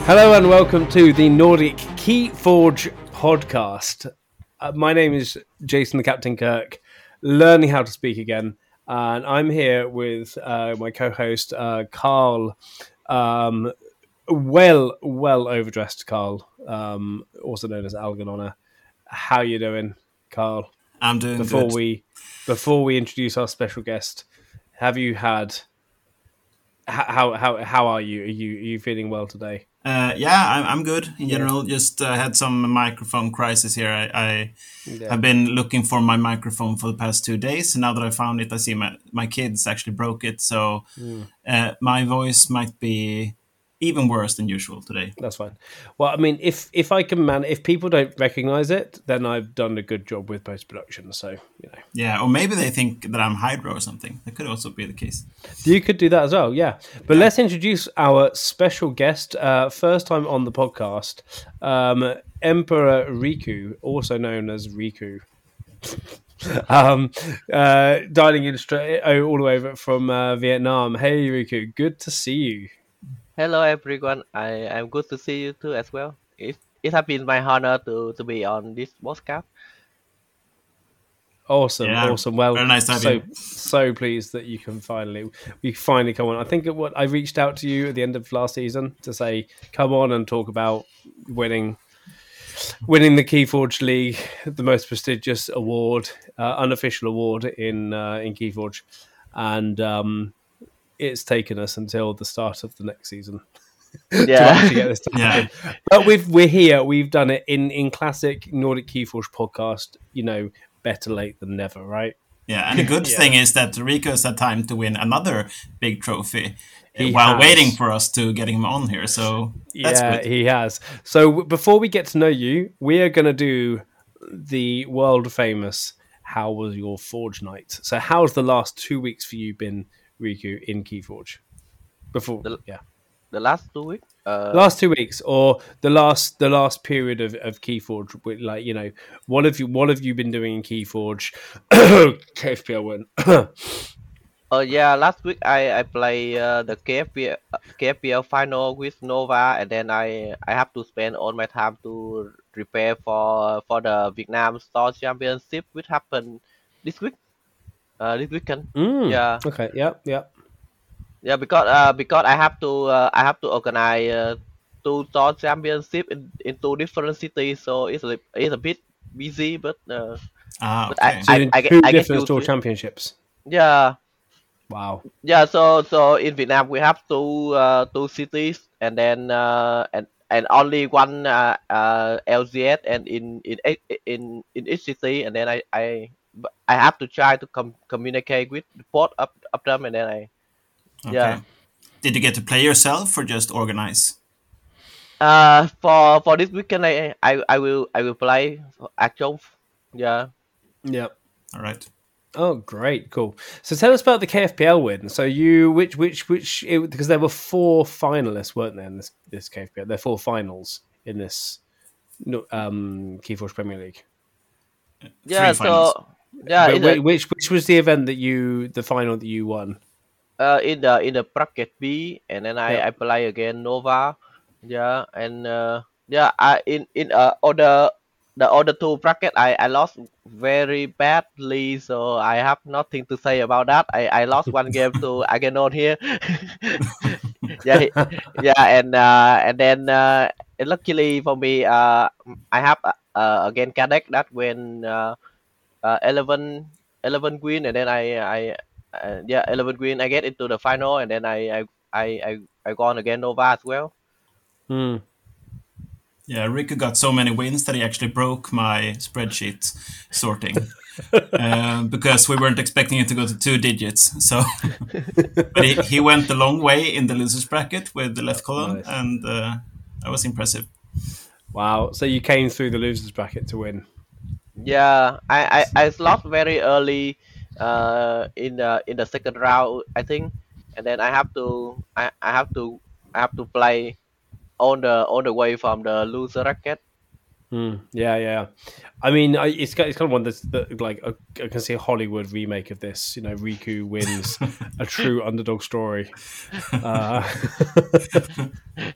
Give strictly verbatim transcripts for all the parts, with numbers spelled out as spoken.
Hello and welcome to the Nordic Keyforge podcast. Uh, my name is Jason the Captain Kirk, learning how to speak again. And I'm here with uh, my co-host, uh, Carl, um, well, well overdressed Carl, um, also known as Alganona. How you doing, Carl? I'm doing before good. We, before we introduce our special guest, have you had... How how how are you? Are you are you feeling well today? Uh, yeah, I'm I'm good in Yeah. general. Just uh, had some microphone crisis here. I, I Yeah. have been looking for my microphone for the past two days. Now that I found it, I see my my kids actually broke it. So Mm. uh, my voice might be even worse than usual today. That's fine. Well, I mean, if if I can man, if people don't recognize it, then I've done a good job with post production. So you know. Yeah, or maybe they think that I'm Hydro or something. That could also be the case. You could do that as well, yeah. But yeah. Let's introduce our special guest. Uh, first time on the podcast, um, Emperor Riku, also known as Riku. um, uh, dialing in straight all the way from uh, Vietnam. Hey, Riku, good to see you. Hello everyone, I am good to see you too as well. It it has been my honor to, to be on this podcast. Awesome, yeah, awesome. Well, very nice to have so you. so pleased that you can finally we finally come on. I think what I reached out to you at the end of last season to say come on and talk about winning winning the Keyforge League, the most prestigious award, uh, unofficial award in uh, in Keyforge, and um, it's taken us until the start of the next season. Yeah. to actually get this to happen. Yeah. But we've we're here. We've done it in in classic Nordic Keyforge podcast. You know, better late than never, right? Yeah, and the good Yeah. thing is that Rico has had time to win another big trophy He while has. waiting for us to get him on here. So that's yeah, good. he has. So before we get to know you, we are going to do the world famous "How was your Forge night?" So, how's the last two weeks for you been, Riku, in Keyforge? Before, The- yeah, The last two weeks. Uh, last two weeks, or the last the last period of, of Keyforge. With, like, you know, what have you what have you been doing in Keyforge? K F P L win. oh yeah, last week I I play uh, the K F P L, K F P L final with Nova, and then I I have to spend all my time to prepare for for the Vietnam Store Championship, which happened this week. Uh, this weekend. Mm, Yeah. okay. Yep. Yep. Yeah, because uh, because I have to uh, I have to organize uh, two store championship in, in two different cities, so it's a it's a bit busy, but uh, Ah, but okay. I, So I, you're in I get two I get different used store to it. championships. Yeah, Wow. yeah. So so in Vietnam we have two uh, two cities, and then uh, and and only one uh, uh, L G S, and in in e- in in each city, and then I I but I have to try to com- communicate with both of, of them, and then I Okay. yeah. Did you get to play yourself or just organize? Uh, for for this weekend, I I, I will I will play actual. Yeah. Yep. All right. Oh, great, cool. So tell us about the K F P L win. So you, which, which, which, it, because there were four finalists, weren't there, in this this K F P L? There are four finals in this no- um, Keyforge Premier League. Yeah. Three finals. So yeah, But in whi- the, which which was the event that you, the final that you won? uh in the in the bracket B, and then I Yep. I play again Nova. Yeah, and uh yeah, I in in uh other the other two bracket I I lost very badly, so I have nothing to say about that. I I lost one game to Aganon here. yeah he- yeah, and uh and then uh and luckily for me, uh I have uh, uh again Kadek that when uh, uh eleven eleven win, and then I I uh, yeah eleven win, I get into the final, and then I I I I, I gone again Nova as well. Hmm. Yeah, Riku got so many wins that he actually broke my spreadsheet sorting um, because we weren't expecting it to go to two digits. So, but he, he went the long way in the losers bracket with the left column, Nice. and uh, that was impressive. Wow. So you came through the losers bracket to win. Yeah, I I, I lost very early uh in the in the second round, I think, and then I have to I, I have to I have to play on the on the way from the loser bracket. Mm, yeah, yeah. I mean, I, it's it's kind of one that's that, like I, I can see a Hollywood remake of this. You know, Riku wins a true underdog story. Uh,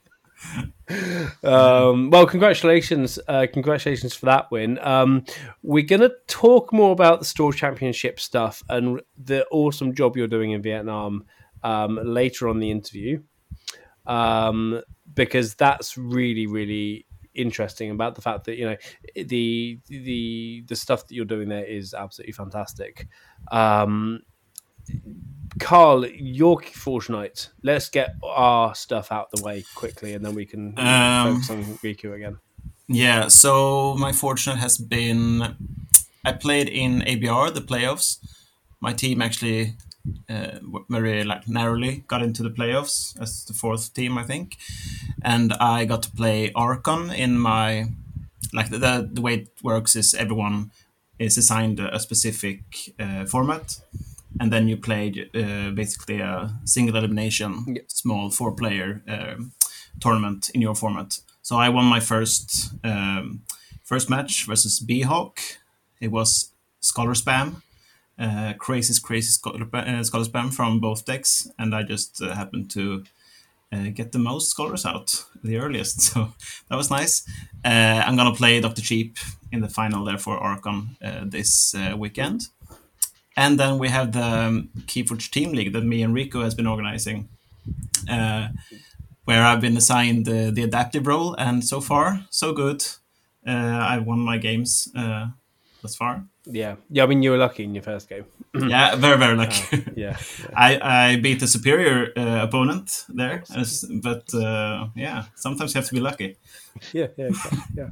um, well, congratulations, uh, congratulations for that win. Um, we're going to talk more about the Store Championship stuff and the awesome job you're doing in Vietnam um, later on the interview, um, because that's really, really interesting about the fact that you know the the the stuff that you're doing there is absolutely fantastic. Um, Carl, you're fortunate. Let's get our stuff out the way quickly, and then we can Um, focus on Riku again. Yeah, so my fortune has been I played in A B R, the playoffs. My team actually uh, very like narrowly got into the playoffs as the fourth team, I think, and I got to play Archon in my like the the, the way it works is everyone is assigned a specific uh, format, and then you play uh, basically a single elimination, Yeah. small four player uh, tournament in your format. So I won my first um, first match versus B-Hawk. It was Scholar Spam, uh, crazy, crazy Scholar, uh, Scholar Spam from both decks, and I just uh, happened to uh, get the most Scholars out the earliest. So that was nice. Uh, I'm gonna play Doctor Cheap in the final there for Archon uh, this uh, weekend. And then we have the um, Keyforge Team League that me and Rico has been organizing, uh, where I've been assigned the, the adaptive role, and so far, so good. Uh, I've won my games uh, thus far. Yeah, yeah. I mean, you were lucky in your first game. Yeah, very, very lucky. Oh, yeah, yeah. I, I beat a superior uh, opponent there, as, but uh, yeah, sometimes you have to be lucky. Yeah, yeah, exactly, yeah.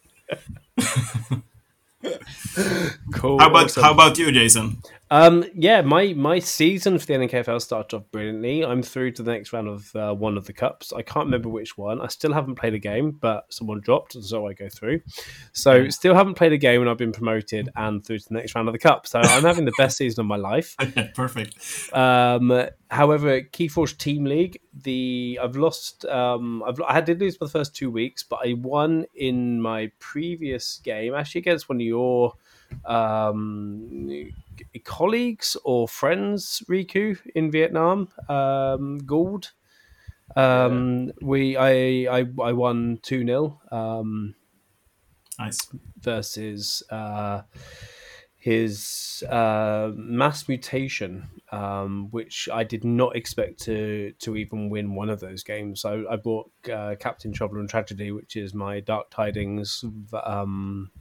Cool. How about awesome. how about you, Jason? Um, yeah, my, my season for the N K F L started off brilliantly. I'm through to the next round of uh, one of the cups. I can't remember which one. I still haven't played a game, but someone dropped, so I go through. So still haven't played a game, and I've been promoted and through to the next round of the cup. So I'm having the best season of my life. Perfect. Um, however, Keyforge Team League, the I've lost. Um, I've I did lose for the first two weeks, but I won in my previous game, actually against one of your um, colleagues or friends, Riku, in Vietnam. Um, Gould. Um, we I I I won two nil. Um, Nice. versus uh, his uh, mass mutation, um, which I did not expect to to even win one of those games. So I bought uh, Captain Trouble and Tragedy, which is my Dark Tidings um,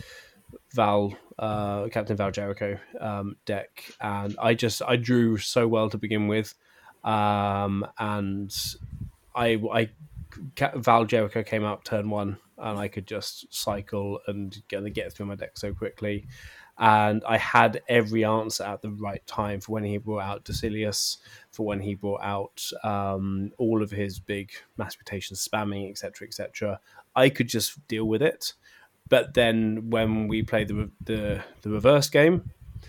Val uh, Captain Val Jericho um, deck, and I just I drew so well to begin with, um, and I I Val Jericho came out turn one, and I could just cycle and get get through my deck so quickly. And I had every answer at the right time for when he brought out Dacilius, for when he brought out um, all of his big mass mutations, spamming, et cetera, et cetera. I could just deal with it. But then when we played the the, the reverse game,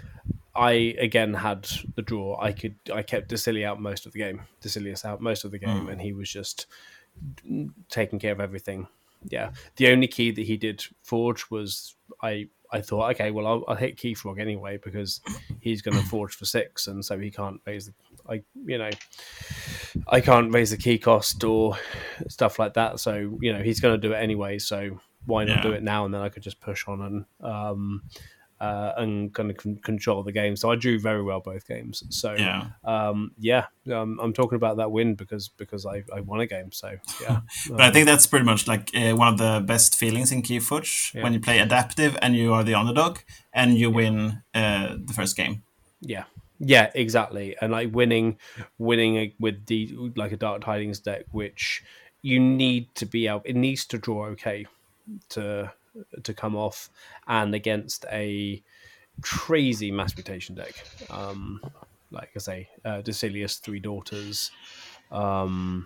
I again had the draw. I could I kept Dacilius out most of the game, Dacilius out most of the game, mm. and he was just taking care of everything. Yeah, the only key that he did forge was I. I thought, okay, well, I'll, I'll hit Keyfrog anyway because he's going to forge for six, and so he can't raise the, I, you know, I can't raise the key cost or stuff like that. So you know, he's going to do it anyway. So why not yeah. do it now? And then I could just push on and um, uh, and kind of con- control the game. So I drew very well both games. So yeah, um, yeah, um, I'm talking about that win because because I, I won a game. So yeah, but um, I think that's pretty much like uh, one of the best feelings in Keyforge yeah. when you play adaptive and you are the underdog and you win uh, the first game. Yeah, yeah, exactly. And like winning, winning with the like a Dark Tidings deck, which you need to be able, it needs to draw okay to. to come off, and against a crazy mass mutation deck, um, like I say, uh, Dacilius, Three Daughters, um,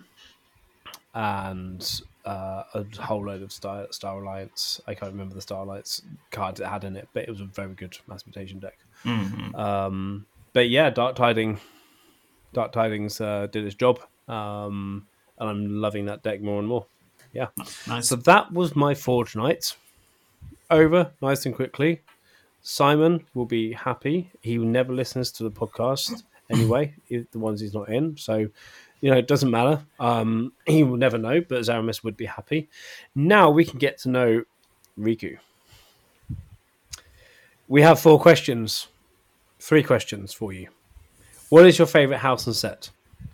and uh, a whole load of Star, Star Alliance. I can't remember the Star Alliance card it had in it, but it was a very good mass mutation deck. Mm-hmm. Um, but yeah, Dark Tidings, Dark Tidings uh, did its job, um, and I'm loving that deck more and more. Yeah, nice. So that was my Forge Night. Over nice and quickly. Simon will be happy. He never listens to the podcast anyway, the ones he's not in. So You know, it doesn't matter. Um, he will never know, but Zaramis would be happy. Now we can get to know Riku. We have four questions, three questions for you. What is your favorite house and set?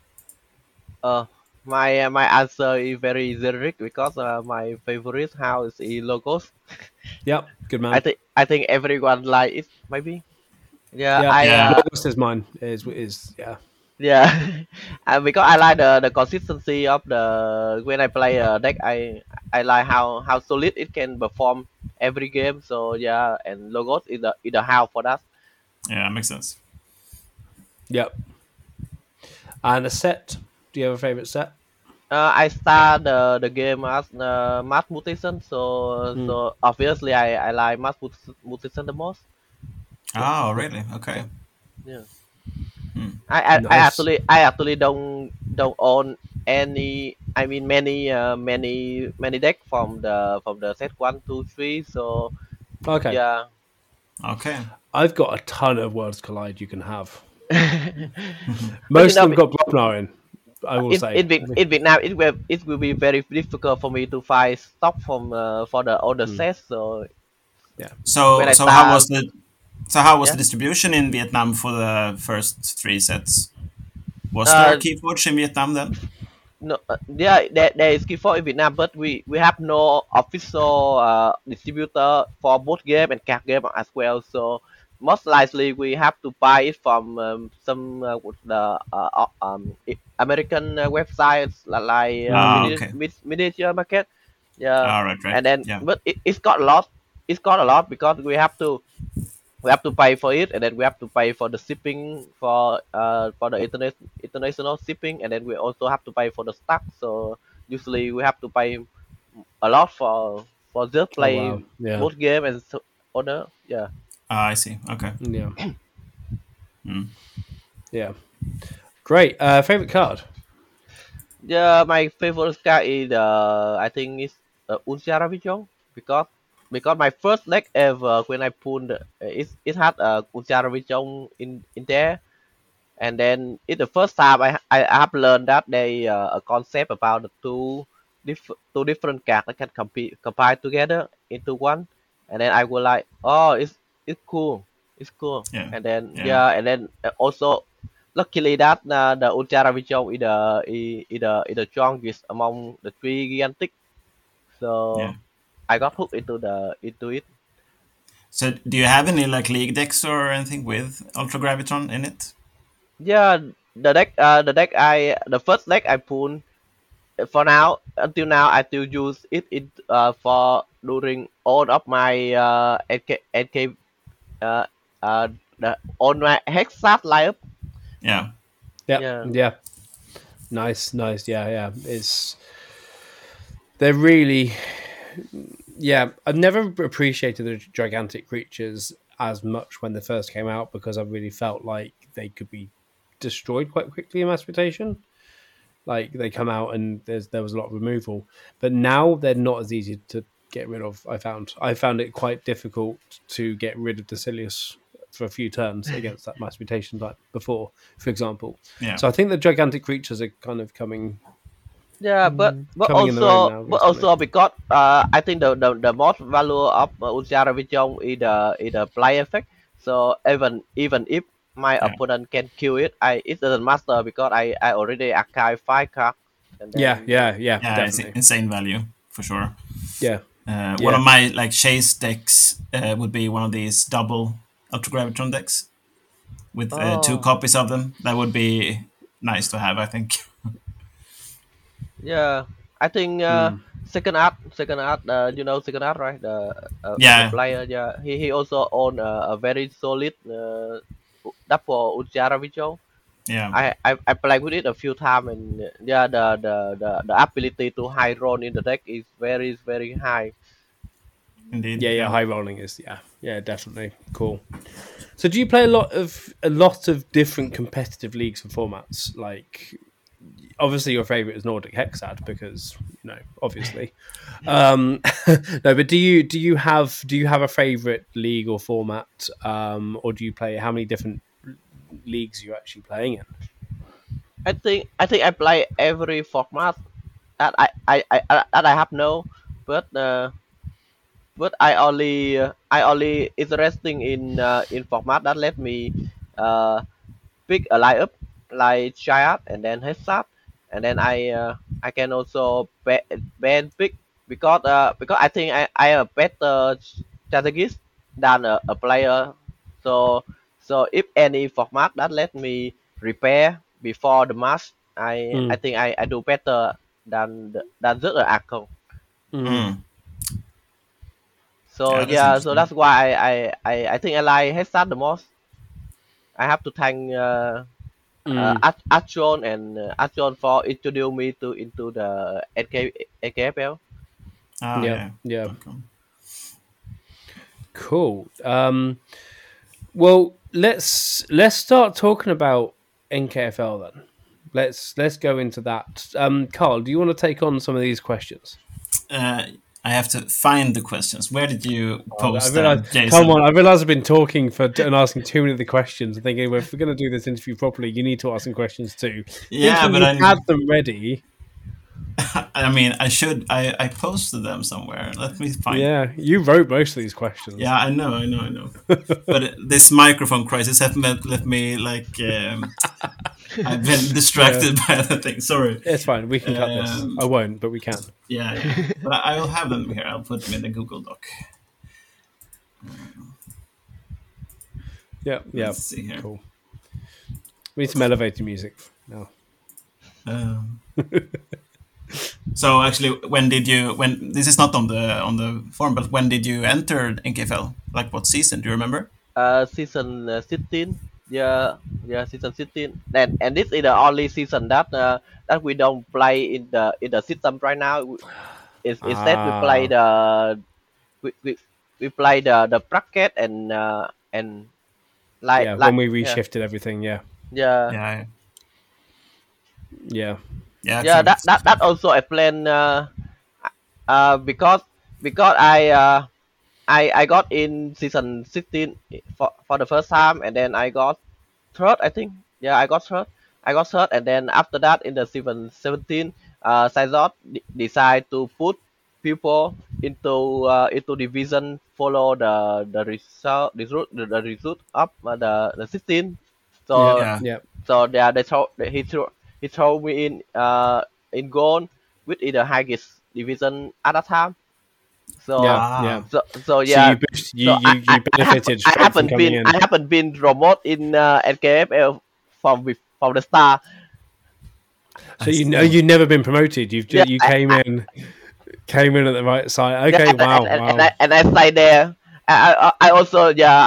Uh, my uh, my answer is very generic because uh, my favorite house is Logos. Yep, good man. I think I think everyone like it maybe. Yeah, Yeah, I Yeah. uh, Logos is mine. Is is yeah. yeah, and because I like the, the consistency of the when I play a deck, I I like how how solid it can perform every game. So yeah, and Logos is the is the how for that. Yeah, makes sense. Yep. And a set. Do you have a favorite set? Uh, I start the the game as uh, Mass Mutation, so Mm. so obviously I I like Mass Mut- Mutation the most. Oh, really? Okay. Yeah. Hmm. I, I, I Nice. actually I actually don't don't own any I mean many uh, many many deck from the from the set one two three so Okay. yeah. Okay. I've got a ton of Worlds Collide you can have. But you Most of know them got Globnar in, I will in say. in, Viet- in Vietnam it will it will be very difficult for me to find stock from uh, for the older Mm. sets so Yeah. when So, I so how was start the so how was yeah the distribution in Vietnam for the first three sets? Was there a uh Keyforge in Vietnam then? no uh, yeah there, there is Keyforge in Vietnam but we we have no official uh, distributor for both game and card game as well so most likely we have to buy it from um, some uh, with the uh, uh, um, i- American uh, websites li- like uh, Ah, Mm. mini, okay. mi- miniature market yeah All right, right. and then Yeah. but it, it's got a lot it's got a lot because we have to we have to pay for it and then we have to pay for the shipping for uh for the internet international shipping and then we also have to pay for the stock so usually we have to pay a lot for for just Oh wow. play Yeah. both game and so other yeah Ah, I see. Okay. Yeah. Hmm. Yeah. Great. Uh, favorite card? yeah my favorite card is uh I think it's uh, Uchiha Vision because because my first deck ever when I pulled uh, it it had a uh, Uchiha Vision in in there and then it's the first time I I have learned that they uh, a concept about the two diff- two different cards that can compete combine together into one, and then I was like, oh, it's it's cool, it's cool, Yeah. and then Yeah. yeah, and then uh, also luckily that uh, the Ultra Vision is the is is the is the strongest among the three gigantic, Yeah. so I got hooked into the into it. So, do you have any like league decks or anything with Ultra Gravitron in it? Yeah, the deck uh the deck I the first deck I pulled for now until now I still use it it uh, for during all of my uh N K, N K uh uh the on my Hexat lineup. Yeah. Yep. Yeah. Yeah. Nice. Nice. Yeah. Yeah. It's they're really yeah. I've never appreciated the gigantic creatures as much when they first came out because I really felt like they could be destroyed quite quickly in mass mutation. Like they come out and there's there was a lot of removal, but now they're not as easy to get rid of. I found I found it quite difficult to get rid of Decilius for a few turns against that mass mutation type before, for example. Yeah. So I think the gigantic creatures are kind of coming Yeah, but but coming in their own also now but recently. also because uh I think the the, the most value of uh, Ultra Vision is the is the play effect. So even even if my Yeah. opponent can kill it, I it doesn't matter because I I already archive five cards and Yeah, then yeah, yeah, Yeah. It's definitely. insane value for sure. Yeah, Uh, one yeah. of my like chase decks uh, would be one of these double Ultra Gravitron decks with uh, two oh copies of them. That would be nice to have, I think. yeah, I think uh, Mm. second art, second art. Uh, you know second art, right? The uh, the Yeah. player. Yeah, he, he also own a, a very solid uh, double Uchiha Visual. Yeah. I, I I played with it a few times, and uh, yeah, the, the the the ability to high roll in the deck is very is very high. Indeed. Yeah, yeah. Yeah. High rolling is yeah, yeah, definitely cool. So, do you play a lot of a lot of different competitive leagues and formats? Like, obviously, your favorite is Nordic Hexad because you know, obviously. Um, no, but do you do you have do you have a favorite league or format, um, or do you play how many different leagues are you actually playing in? I think I think I play every format that I I, I I- that I have know, but uh, but I only uh, I only interesting in uh, in format that let me uh, pick a lineup like Giant and then headshot, and then I uh, I can also ban, ban pick because uh, because I think I, I am a better strategist than a, a player. So so if any format that let me repair before the match, I I Mm, think I, I do better than the- than just an account. mm, Mm. So Yeah, that's yeah, so interesting. that's why I I, I, I think I like headshot the most. I have to thank uh, uh, mm. Ach- Achon and uh, Achon for introduce me to into the N K, N K F L. Oh Yeah, yeah. yeah. Okay. Cool. Um, well, let's let's start talking about N K F L then. Let's let's go into that. Um, Carl, do you want to take on some of these questions? Uh, I have to find the questions. Where did you Oh, I post realize. them, Come Jason? on, I realize I've been talking for and asking too many of the questions. And thinking, well, if we're going to do this interview properly, you need to ask some questions too. Yeah, Thinking but you I, had them ready. I mean, I should. I I posted them somewhere. Let me find. Yeah, you wrote most of these questions. Yeah, I know, I know, I know. But this microphone crisis has let, let me like um, I've been Yeah, distracted by other things. Sorry. it's fine. We can cut this. Um, I won't, but we can. yeah, yeah. But I, I will have them here. I'll put them in the Google Doc. Yeah, yeah. Let's see here. Cool. We need some elevator music now. Um, so actually, when did you? When this is not on the on the form, but when did you enter N K F L? Like what season? Do you remember? Uh, season uh, sixteen. Yeah, yeah, season sixteen. And and this is the only season that uh, that we don't play in the in the system right now. Is instead we play Ah, the we, we, we play the the bracket and uh, and like yeah. like When we yeah reshifted everything, yeah, yeah Yeah, yeah, yeah, yeah true. that that that also I plan uh, uh because because I uh I I got in season sixteen for for the first time, and then I got third, I think. Yeah, I got third. I got third, and then after that, in the season seventeen, uh, Sizot d- decide to put people into uh, into division, follow the the result, the result, the, the result of uh, the the sixteen. yeah, So Yeah, yeah, so yeah, they throw he threw he throw me in uh in goal with in the highest division at that time. yeah, So yeah. ah, so so So yeah. you boost, you So I you I, you I have benefited I straight from haven't coming been I in. haven't been promoted in uh, N K F L from bef- from the start. So I you know see. you've never been promoted. You've Yeah, just, you I, came I, in came in at the right side. yeah, Okay, and, wow, and, and, wow. I, and I stay there. I, I, I also yeah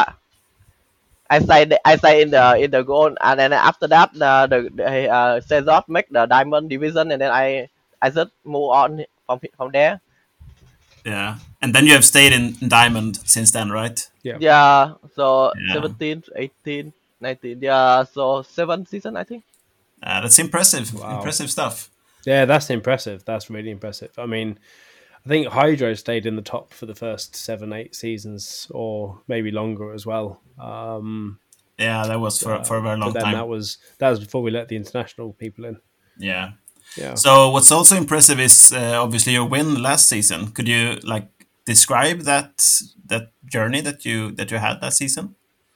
I stay the- I stay in the in the goal, and then after that the the, the uh, Cesar make the diamond division, and then I I just move on from from there. Yeah, and then you have stayed in Diamond since then, right? Yeah, Yeah, so Yeah, seventeen, eighteen, nineteen. Yeah, so seven season I think. uh, that's impressive. wow. Impressive stuff. Yeah, that's impressive. That's really impressive. I mean, I think Hydro stayed in the top for the first seven, eight seasons, or maybe longer as well. Um, Yeah, that was for for a um, very but long then that time. was that was before we let the international people in. Yeah. Yeah. So what's also impressive is uh, obviously your win last season. Could you like describe that that journey that you that you had that season?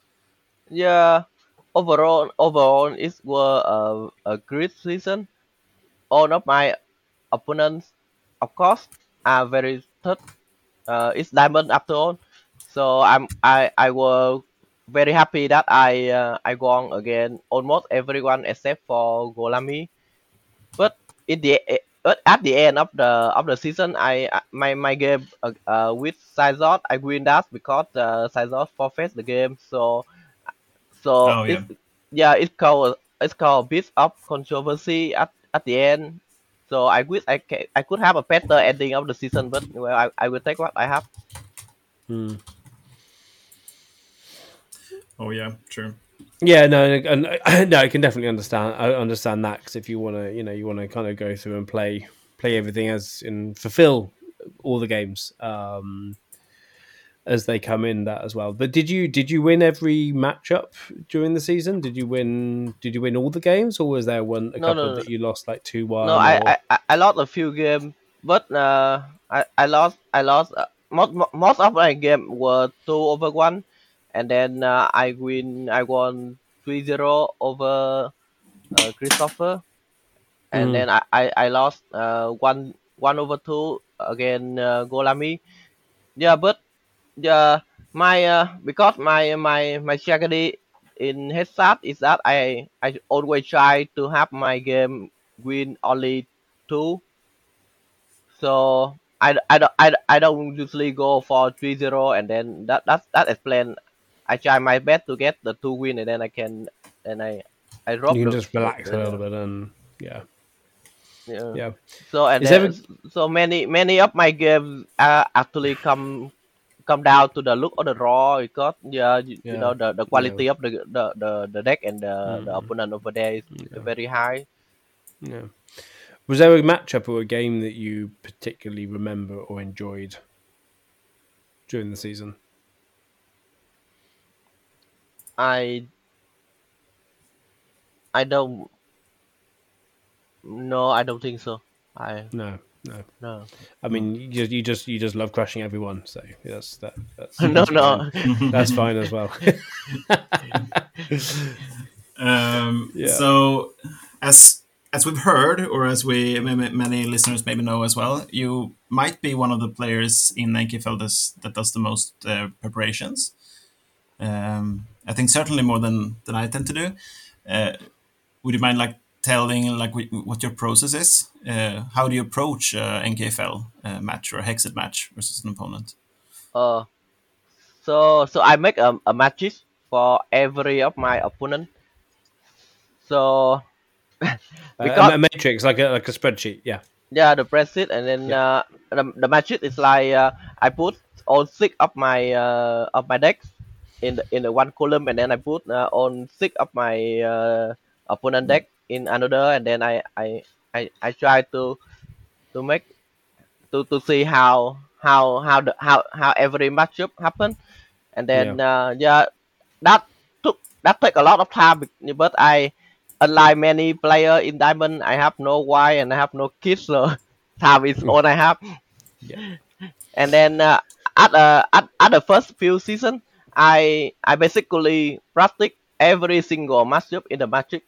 Yeah, overall, overall, it was a, a great season. All of my opponents, of course, are very tough. Uh, it's diamond after all, so I'm I I was very happy that I uh, I won again almost everyone except for Golami. But in the e- but at the end of the of the season, I I- my my game uh, uh, with Sizot I win that because uh, Sizot forfeit the game. So so Oh yeah. it's yeah, it's called it's called a bit of controversy at, at the end. So I wish I ca- I could have a better ending of the season, but well, I, I will take what I have. Hmm. Oh yeah. True. Yeah, no, and and- no, I can definitely understand. I understand that because if you want to, you know, you want to kind of go through and play play everything as in fulfill all the games. Um, as they come in that as well. But did you did you win every matchup during the season? Did you win Did you win all the games, or was there one a No, couple no, no, that you lost like two no. one I, or? I, I I lost a few games, but uh, I, I lost, I lost. Uh, most, most of my game were two over one, and then uh, I win. I won three zero over uh, Christopher, and Mhm. then I, I, I lost uh, one one over two again uh, Golami. Yeah, but yeah, my uh, because my my my strategy in headshot is that I I always try to have my game win only two. So I, I, don't, I, I don't usually go for three zero, and then that that that explain. I try my best to get the two win, and then I can and I I drop You can the, just the, relax a little the bit and yeah, yeah. yeah. So and Is there? then A, so many many of my games uh, actually come come down to the look of the draw because yeah you, you yeah, know the, the yeah, quality of the, the, the, the deck and the, the mm, opponent over there is yeah, very high. yeah. Was there a matchup or a game that you particularly remember or enjoyed during the season? I I don't no I don't think so. I No, no. no I mean, you just you just you just love crushing everyone, so yes, that that's no that's fine. no. That's fine as well. Um, yeah, so, as as we've heard, or as we many, many listeners maybe know as well, you might be one of the players in N K F L that's, that does the most uh, preparations. Um, I think certainly more than than I tend to do. Uh, would you mind like telling like wh- what your process is? Uh, how do you approach uh, N K F L uh, match or a Hexed match versus an opponent? uh so so I make a, a matches for every of my opponent. So uh, because a matrix like a like a spreadsheet. Yeah, yeah the preset and then yeah, uh, the, the matches is like uh, I put all six of my uh, of my decks in the, in the one column, and then I put uh, on six of my uh, opponent deck in another, and then I I I, I try to to make to, to see how how how the how how every matchup happen, and yeah. then uh, yeah that took that take a lot of time, bec- but I unlike many player in diamond I have no wife and I have no kids, so time is all I have. Yeah. And then uh, at, uh, at at the first few season I I basically practice every single matchup in the magic,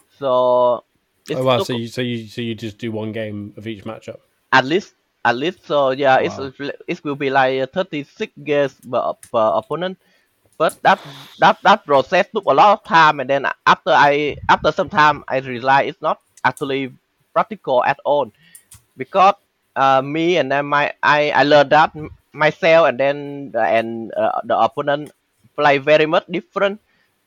so it Oh wow! So took you so you so you just do one game of each matchup. at least at least so yeah it's Wow. it will be like thirty-six games per, per opponent, but that that that process took a lot of time, and then after I after some time I realized it's not actually practical at all because uh, me and then my I I learned that m- myself, and then the, and uh, the opponent play very much different,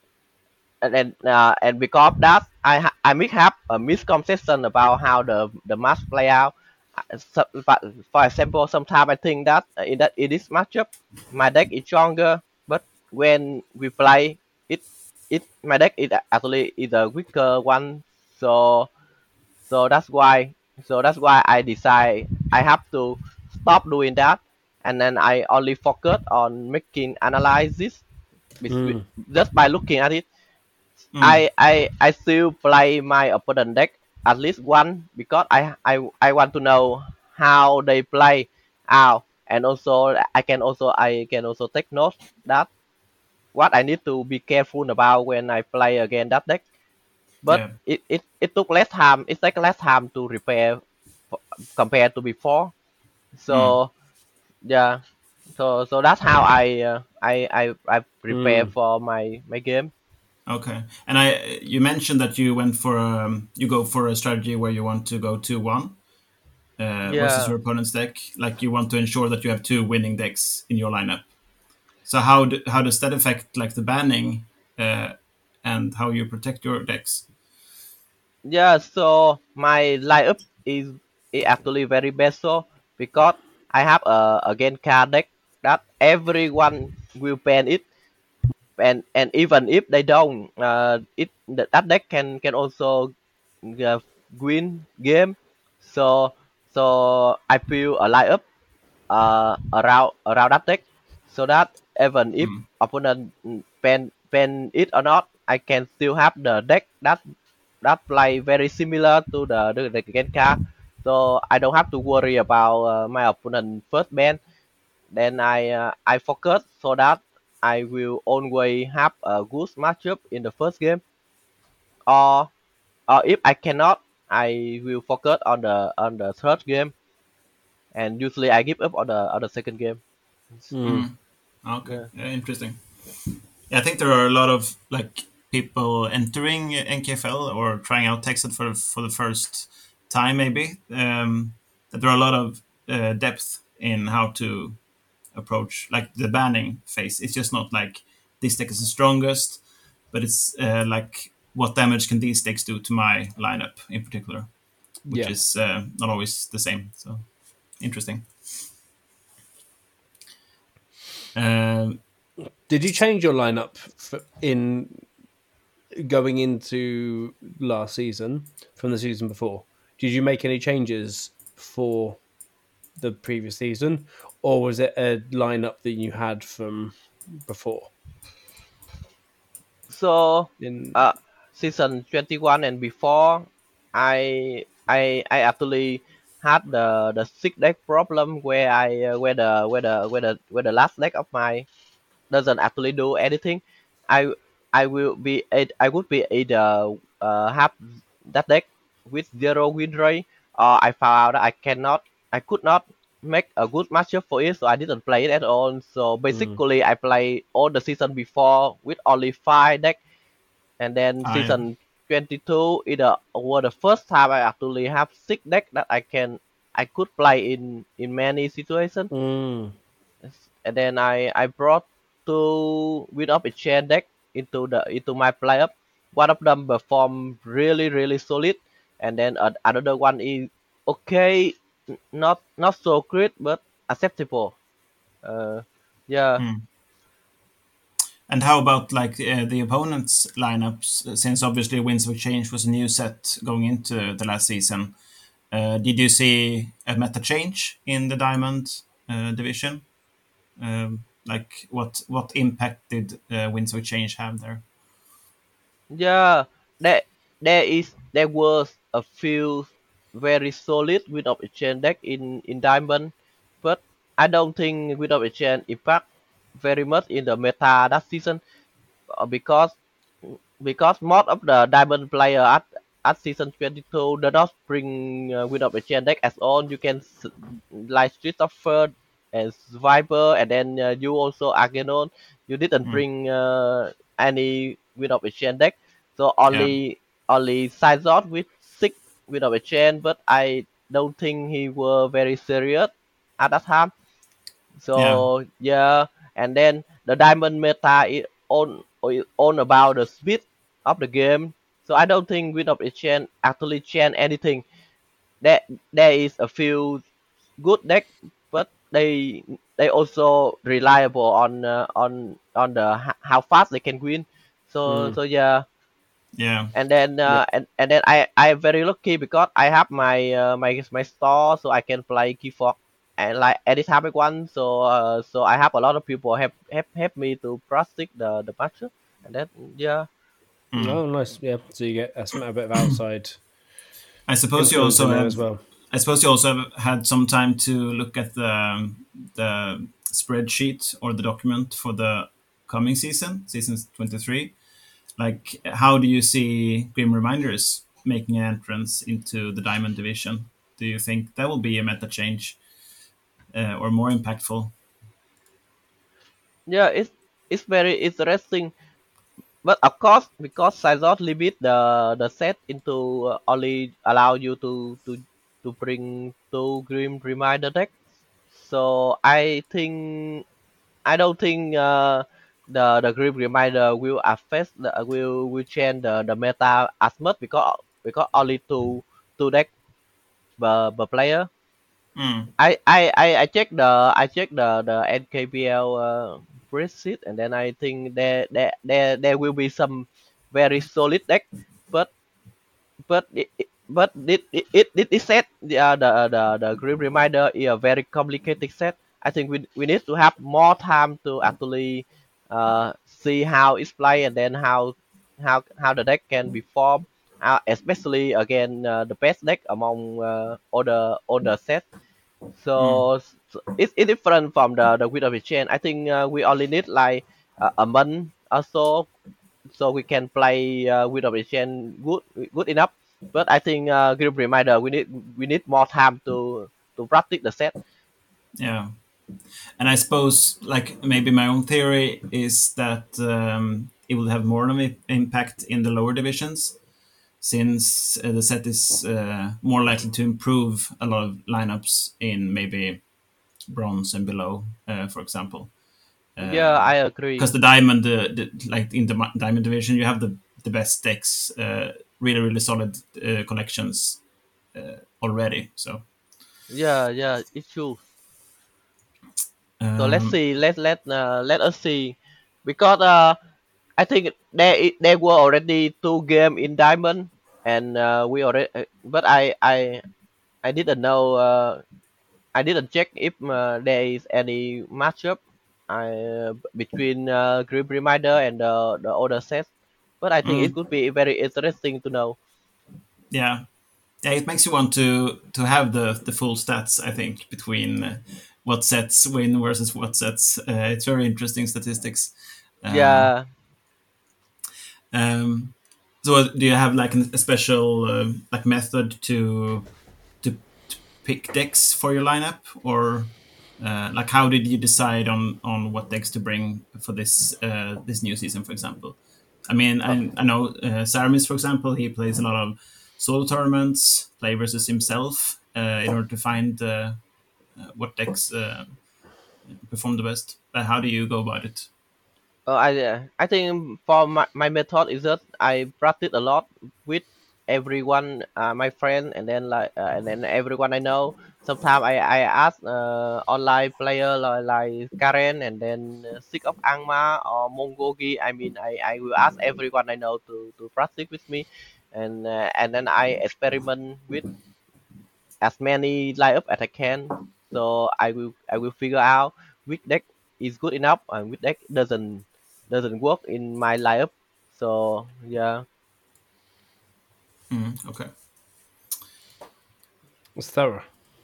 and then uh, and because of that I ha- I may have a misconception about how the the match play out. Uh, So, for, for example, sometimes I think that uh, in that in this matchup my deck is stronger, but when we play it it my deck is actually is a weaker one. So so that's why so that's why I decide I have to stop doing that, and then I only focus on making analysis between, Mm. just by looking at it. Mm. I I I still play my opponent deck at least one because I I I want to know how they play out, and also I can also I can also take note that what I need to be careful about when I play again that deck. But Yeah. it, it, it took less time. It take less time to repair f- compared to before. Mm. So yeah, so so that's how I uh, I I I prepare Mm. for my my game. Okay. And I you mentioned that you went for um, you go for a strategy where you want to go two one uh, versus Yeah. your opponent's deck. Like you want to ensure that you have two winning decks in your lineup. So how do, how does that affect like the banning uh, and how you protect your decks? Yeah, so my lineup is, is actually very best, so because I have a again card deck that everyone will ban it, and and even if they don't, uh, it that that deck can can also uh, win game. So so I feel a lineup uh around around that deck. so that even if Mm. opponent ban ban it or not, I can still have the deck that that play very similar to the the, the Genka. So I don't have to worry about uh, my opponent first ban. Then I uh, I focus so that I will always have a good matchup in the first game. Or or if I cannot, I will focus on the on the third game. And usually I give up on the on the second game. Mm. Mm. Okay, Yeah. yeah, interesting. Yeah, I think there are a lot of like people entering N K F L or trying out Texas for for the first time, maybe. Um, that there are a lot of uh, depth in how to approach like the banning phase. It's just not like this deck is the strongest, but it's uh, like what damage can these decks do to my lineup in particular, which Yeah. is uh, not always the same. So interesting. Um, Did you change your lineup for, in going into last season from the season before? Did you make any changes for the previous season, or was it a lineup that you had from before? So In uh season twenty-one and before, I I I actually had the the six deck problem where I uh, where the where the where the where the last deck of my doesn't actually do anything. I I will be it I would be either uh, have that deck with zero win rate, or I found out that I cannot I could not make a good matchup for it, so I didn't play it at all. So mm, basically, I play all the season before with only five deck, and then I season twenty-two is the was the first time I actually have six deck that I can I could play in in many situations. mm, And then I I brought two Wind of Exchange deck into the into my player. One of them performed really really solid, and then uh, another one is okay, n- not not so great but acceptable. Uh, yeah. hmm. And how about like uh, the opponent's lineups? Since obviously Winds of Exchange was a new set going into the last season, uh, did you see a meta change in the Diamond uh, division? Um, like what what impact did uh, Winds of Exchange have there? Yeah, there there is there was a few very solid Wind of Exchange deck in in Diamond, but I don't think Wind of Exchange impact very much in the meta that season, uh, because because most of the Diamond player at at season twenty-two do not bring uh, Wind of Exchange deck as all. You can s- like Street of First and Viper, and then uh, you also Argenon. You didn't Hmm. bring uh, any Wind of Exchange deck, so Yeah, only only Sizot with six Wind of Exchange, but I don't think he were very serious at that time. yeah, So yeah, and then the diamond meta is on is on about the speed of the game. So I don't think Wind of Exchange actually change anything. There there is a few good deck, but they they also reliable on uh, on on the h- how fast they can win. So mm, so yeah, yeah, and then yeah. uh, and, and then I I very lucky because I have my uh, my my store, so I can play Keyforge and like any topic one. So uh, so I have a lot of people help help help me to practice the the matchup, and then yeah. mm. Oh, nice. Yeah. So you get a, sm- a bit of outside I suppose you influence also in there have. as well. I suppose you also have had some time to look at the the spreadsheet or the document for the coming season, season twenty three. Like, how do you see Grim Reminders making an entrance into the Diamond division? Do you think that will be a meta change uh, or more impactful? Yeah, it's it's very interesting. But of course, because Sizot limit the the set into uh, only allow you to to to bring two Grim Reminder deck. So I think I don't think uh, the the Grim Reminder will affect the, will will change the, the meta as much, because because only two two deck per, per player. Mm, I I I I check the I check the the N K B L uh, spreadsheet, and then I think there there there there will be some very solid deck, but but it, it- but it it it, it, it set the, uh, the the the Grim Reminder is a very complicated set. I think we we need to have more time to actually uh, see how it's played and then how how how the deck can be formed, uh, especially again uh, the best deck among uh, all the all the sets. Mm. So, so it's, it's different from the the Wheel of Exchange. I think uh, we only need like uh, a month or so so we can play uh, Wheel of Exchange good good enough. But I think uh, Group Reminder we need we need more time to to practice the set. Yeah. And I suppose, like, maybe my own theory is that um, it will have more of an impact in the lower divisions, since uh, the set is uh, more likely to improve a lot of lineups in maybe bronze and below, uh, for example. Yeah, I agree. Because the diamond, uh, the, like in the mi- diamond division, you have the the best decks, uh, really really solid uh, collections uh, already. So Yeah, yeah, it's true. So let's um, see. Let let uh, let us see, because uh, I think there i- there were already two game in Diamond, and uh, we already. uh, But I I I didn't know. Uh, I didn't check if uh, there is any matchup uh, between uh, Grim Reminder and the the other sets. But I think it mm, could be very interesting to know. yeah, yeah, it makes you want to to have the the full stats. I think between uh, what sets win versus what sets. Uh, it's very interesting statistics. Um, Yeah. um, so, do you have like an, a special uh, like method to to pick decks for your lineup, or uh, like how did you decide on on what decks to bring for this uh, this new season, for example? I mean, Uh, I, I know uh, Saramis, for example, he plays a lot of solo tournaments, play versus himself, uh, in order to find uh, uh, what decks uh, perform the best. But how do you go about it? Uh, I uh, I think for my, my method is that I practice a lot with everyone, uh, my friend, and then like uh, and then everyone I know. Sometimes I I ask uh, online player like, like Karen and then uh, Sick of Angma or Mongogi. I mean I, I will ask everyone I know to, to practice with me, and uh, and then I experiment with as many lineup as I can. So I will I will figure out which deck is good enough and which deck doesn't doesn't work in my lineup. So yeah, Mm, okay. It's thorough.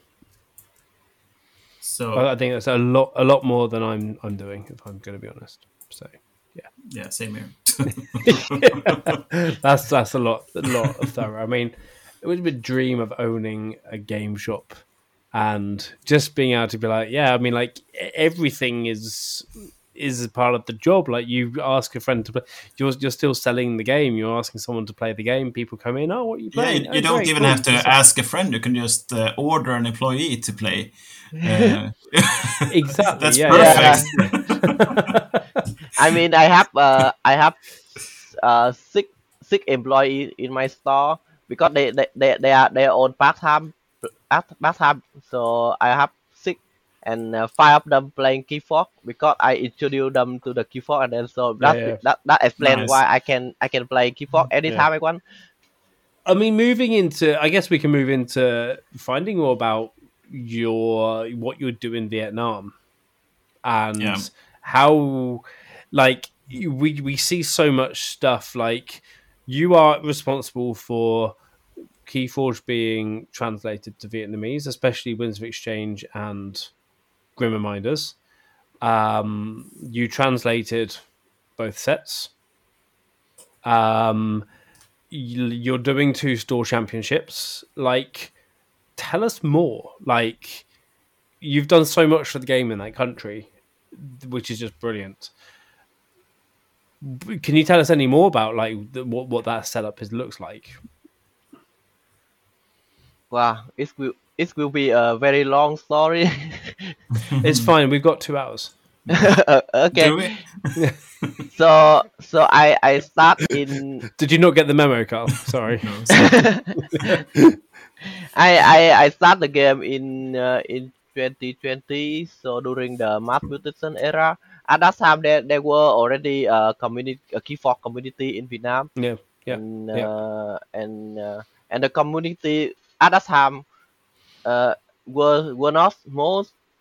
I So I think that's a lot, a lot more than I'm I'm doing, if I'm going to be honest. So, yeah, yeah, same here. that's that's a lot, a lot of thorough. I mean, it would be a dream of owning a game shop and just being able to be like, yeah, I mean, like e- everything is is a part of the job. Like you ask a friend to play, you're you're still selling the game. You're asking someone to play the game. People come in, oh, what are you Yeah, playing? you, Oh, you don't great, even cool. have to Just, ask a friend. You can just uh, order an employee to play. Uh, exactly. that's Yeah, yeah, perfect. yeah. yeah. I mean I have uh, I have uh, six six employees in my store because they they, they, they are they own part time part time. So I have six and uh, five of them playing Keyforge because I introduced them to the Keyforge, and then so Yeah, that yeah, that that explains Nice. why I can I can play Keyforge yeah. anytime I want. I mean, moving into, I guess we can move into finding more about your what you do in Vietnam Yeah. and how, like, we we see so much stuff. Like, you are responsible for Keyforge being translated to Vietnamese, especially Winds of Exchange and Grim Reminders. Um, you translated both sets. Um, you- you're doing two store championships. Like, tell us more. Like, you've done so much for the game in that country, which is just brilliant. Can you tell us any more about like the, what what that setup is looks like? Wow, it will it will be a very long story. It's fine. We've got two hours. Okay, Do we? so so I I start in Did you not get the memo, Carl? Sorry. No, sorry. I I I start the game in uh, in twenty twenty. So during the mass mutation era, at that time there there were already a community a key fob community in Vietnam, Yeah. Yeah. and Yeah. uh, and uh, and the community at that time uh, were were not most.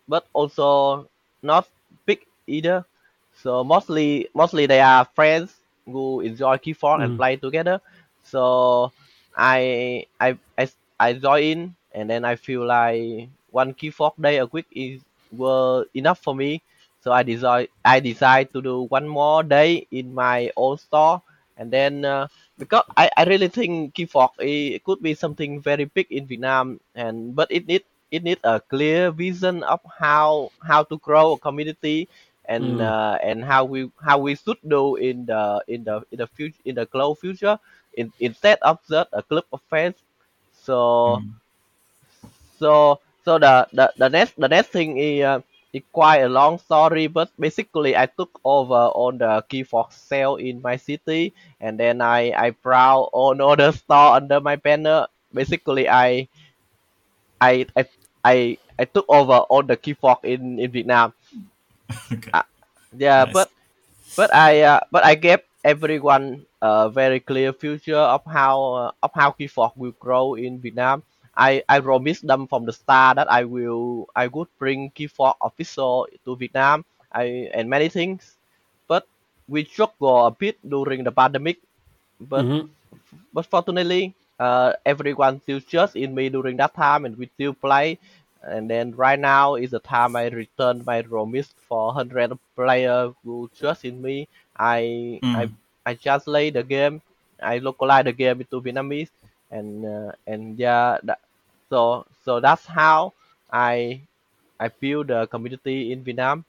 but also not big either. So mostly mostly they are friends who enjoy Keyforge and Mm. play together. So I I I I join in, and then I feel like one Keyforge day a week is were enough for me. So I decide I decide to do one more day in my own store, and then uh, because I, I really think Keyforge it could be something very big in Vietnam, and but it need it need a clear vision of how how to grow a community, and Mm. uh, and how we how we should do in the in the in the future in the close future, in, instead of just a club of fans. So Mm. so so the the, the next the next thing is, uh, is quite a long story, but basically I took over on the Keyforge sale in my city, and then I I proud on other store under my banner. Basically I I I I, I took over all the Keyforge in in Vietnam. Okay. Uh, yeah, Nice. but but I uh, but I gave everyone a very clear future of how uh, of how Keyforge will grow in Vietnam. I, I promised them from the start that I will I would bring Keyforge official to Vietnam, I and many things, but we struggled a bit during the pandemic. But Hmm. but fortunately, uh, everyone still trusts in me during that time, and we still play. And then right now is the time I return my promise for one hundred player who trust in me. I I Mm. I translate the game, I localize the game into Vietnamese, and uh, and yeah, that, so so that's how I I build the community in Vietnam.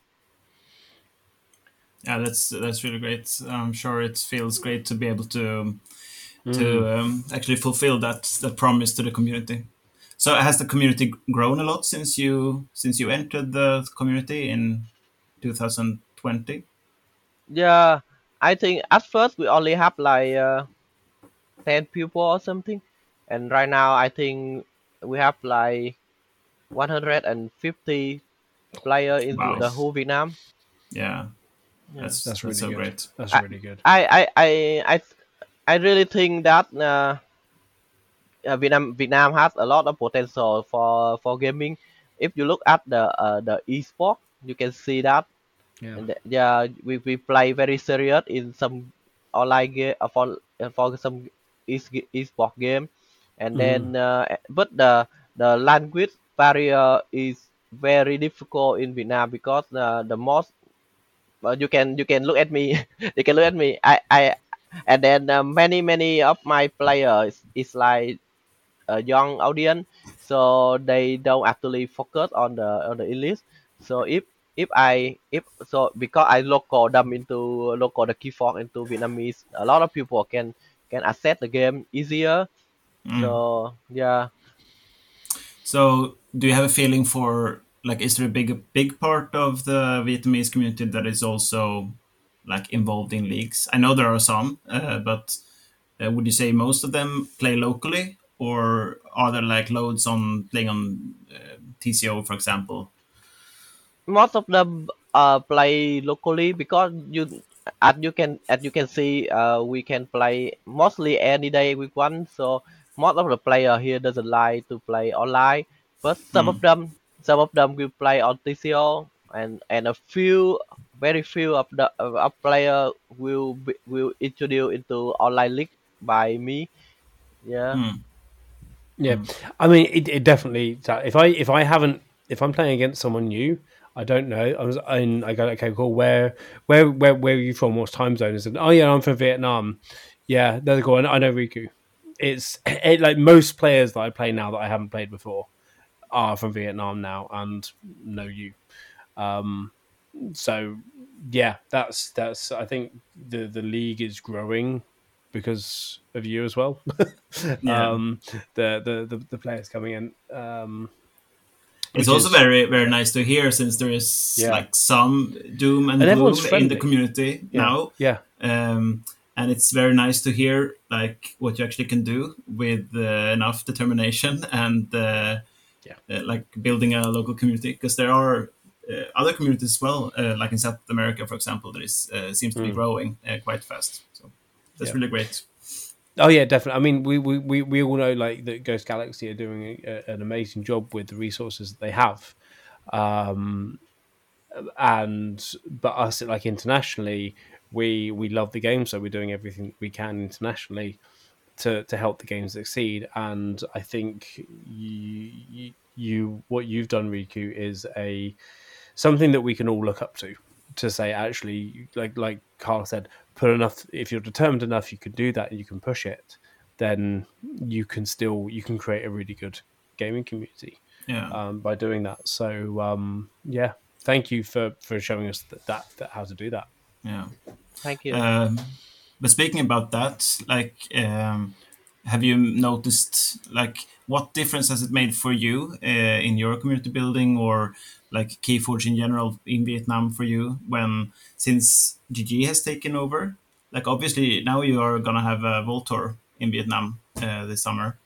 Yeah, that's that's really great. I'm sure it feels great to be able to Mm. to um, actually fulfill that that promise to the community. So has the community grown a lot since you since you entered the community in twenty twenty? Yeah, I think at first we only have like uh, ten people or something, and right now I think we have like one hundred fifty player in Wow. the Nice. whole Vietnam. Yeah, Yeah. that's That's that's really so good. great. That's I really good. I I I I, I really think that uh, uh, Vietnam Vietnam has a lot of potential for for gaming. If you look at the uh, the esport, you can see that. Yeah. And the- yeah, we, we play very serious in some online game uh, for uh, for some es- esport game, and Hmm. then uh, but the the language barrier is very difficult in Vietnam, because uh, the most uh, you can you can look at me you can look at me I I and then uh, many many of my players is like a young audience, so they don't actually focus on the on the English. So if if I if so because I local them into local the key fork into Vietnamese, a lot of people can can access the game easier. Mm. So yeah. So do you have a feeling for like is there a big big part of the Vietnamese community that is also like involved in leagues? I know there are some, uh, but uh, would you say most of them play locally, or are there like loads on playing on uh, T C O, for example? Most of them uh play locally, because you as you can as you can see, uh we can play mostly any day with one. So most of the player here doesn't like to play online, but some of Mm. them some of them will play on T C O, and and a few very few of the of of player will be, will introduce into online league by me. Yeah. Mm. Yeah. Mm. I mean, it, it definitely. so If I if I haven't if I'm playing against someone new, I don't know. I was and I go, okay, cool. Where where where where are you from? What's time zone is it? Oh yeah, I'm from Vietnam. Yeah, there they go. I know Riku. It's it, like most players that I play now that I haven't played before are from Vietnam now and know you. Um, so yeah, that's that's. I think the the league is growing because of you as well. Yeah. um, the, the the the players coming in, um, It's which also is very very yeah, nice to hear since there is yeah, like some doom and and everyone's gloom in the friendly. community Yeah, now. yeah, Um, and it's very nice to hear like what you actually can do with uh, enough determination and uh, yeah. uh, like building a local community, because there are uh, other communities as well, uh, like in South America, for example, that is uh, seems to be Mm, growing uh, quite fast. So that's yeah. really great. Oh yeah, definitely. I mean, we, we, we, we all know like that Ghost Galaxy are doing a, an amazing job with the resources that they have. Um, and but us like internationally, we we love the game, so we're doing everything we can internationally to to help the game succeed. And I think you, you, you what you've done, Riku, is a something that we can all look up to. To say actually, like like Carl said, put enough. If you're determined enough, you can do that, and you can push it. Then you can still you can create a really good gaming community Yeah. um, by doing that. So um, yeah, thank you for for showing us that, that, that how to do that. Yeah. Thank you. Um, but speaking about that, like, um, have you noticed like what difference has it made for you uh, in your community building or like Keyforge in general in Vietnam for you when since G G has taken over? Like, obviously now you are gonna have a Voltor in Vietnam uh, this summer.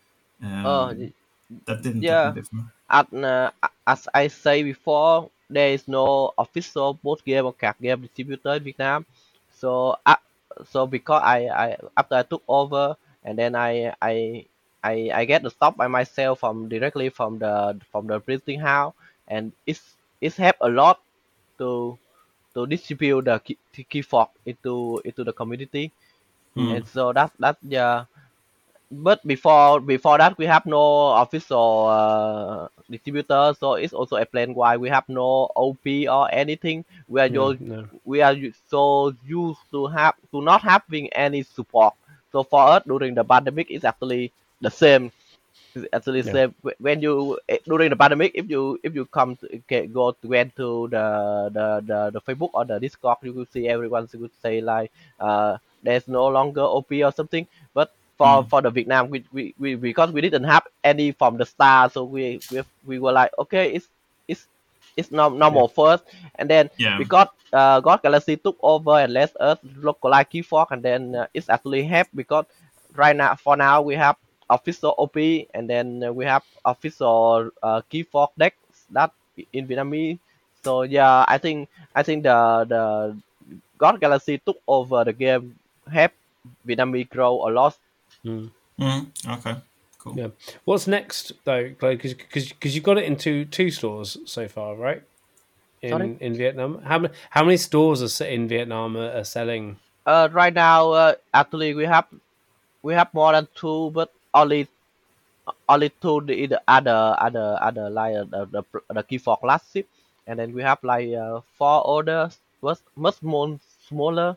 Uh, Um, that didn't happen yeah. before. At, uh, as I say before, there is no official board game or card game distributor in Vietnam. So, uh, so because I, I after I took over, and then I I I, I get the stock by myself from directly from the from the printing house, and it's it's helped a lot to to distribute the key, key fork into into the community, Mm. and so that's that's yeah. But before before that, we have no official uh, distributor, so it's also explain why we have no O P or anything. We are Yeah, jo- no. we are u- so used to have to not having any support. So for us during the pandemic, it's actually the same. It's actually Yeah. same. Wh- When you eh, during the pandemic, if you if you come to okay, go to went to the, the the the Facebook or the Discord, you will see everyone would say like uh there's no longer O P or something. But for Mm. for the Vietnam, we, we, we because we didn't have any from the start, so we we we were like okay, it's it's it's norm- Yeah. normal first, and then Yeah. because uh, God Galaxy took over and let us localize Keyfork, and then uh, it's actually help because right now for now we have official O P, and then uh, we have official uh, Keyfork decks that in Vietnamese. So yeah, I think I think the the God Galaxy took over the game, help Vietnamese grow a lot. Mm. Mm. Okay. Cool. Yeah. What's next though? Because because you got it in two two stores so far, right? Sorry. In in Vietnam, how many how many stores are s- in Vietnam are, are selling? Uh, right now, uh, actually we have we have more than two, but only only two the the other other other like uh, the the the Keyfork classic, and then we have like uh, four others, much much more smaller.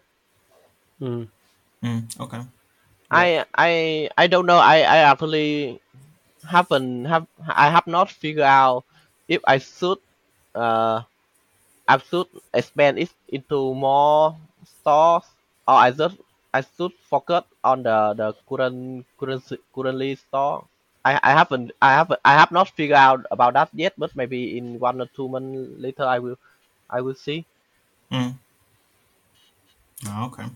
Mm. Mm. Okay. Yeah. I I I don't know. I I actually haven't have I have not figured out if I should uh I should expand it into more stores, or I just I should focus on the the current current currently store. I I haven't I have I have not figured out about that yet, but maybe in one or two months later I will I will see. Mm. Ah, okay.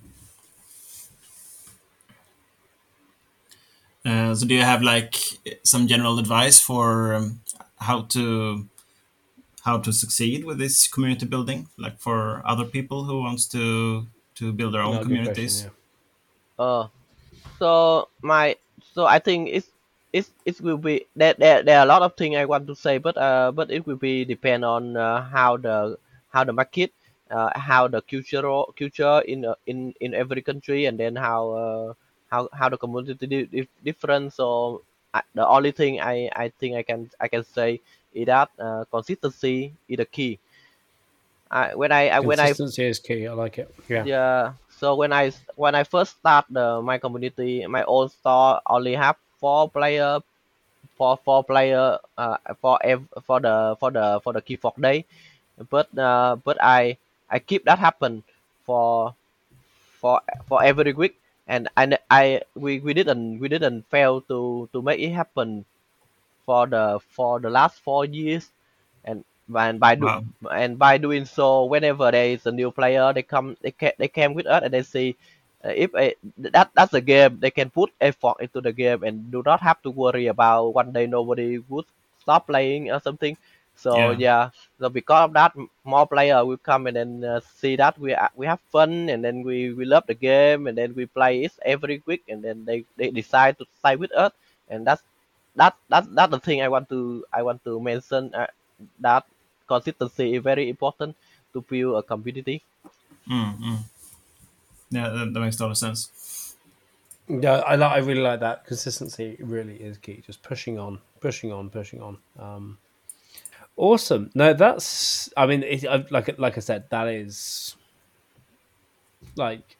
Uh, so do you have like some general advice for um, how to how to succeed with this community building, like for other people who wants to to build their own No, good question. communities? Yeah. Uh, so my so I think it's it's it will be there there, there are a lot of things I want to say, but uh but it will be depend on uh, how the how the market, uh, how the cultural culture in uh, in in every country, and then how uh, how how the community di- di- different. So I, the only thing I I think I can I can say is that uh, consistency is the key. I, when I, I when I Consistency is key. I like it. Yeah. Yeah. So when I when I first start the my community, my own store only have four player, four four player uh for ev- for the for the for the key for day, but uh but I I keep that happen for for for every week, and I ne- I we, we didn't we didn't fail to to make it happen for the for the last four years, and and by do Wow. and by doing so, whenever there is a new player, they come they can they came with us, and they see uh, if a, that that's a game, they can put effort into the game and do not have to worry about one day nobody would stop playing or something. So Yeah. yeah, so because of that, m- more player will come, and then uh, see that we are- we have fun, and then we we love the game, and then we play it every week, and then they they decide to stay with us, and that's that that that's the thing I want to I want to mention, uh, that consistency is very important to build a community. Mm-hmm. Yeah, that, that makes a lot of sense. Yeah, I like. I really like that. Consistency really is key. Just pushing on, pushing on, pushing on. Um, awesome. No, that's. I mean, it, I, like like I said, that is like.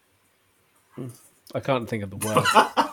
I can't think of the word.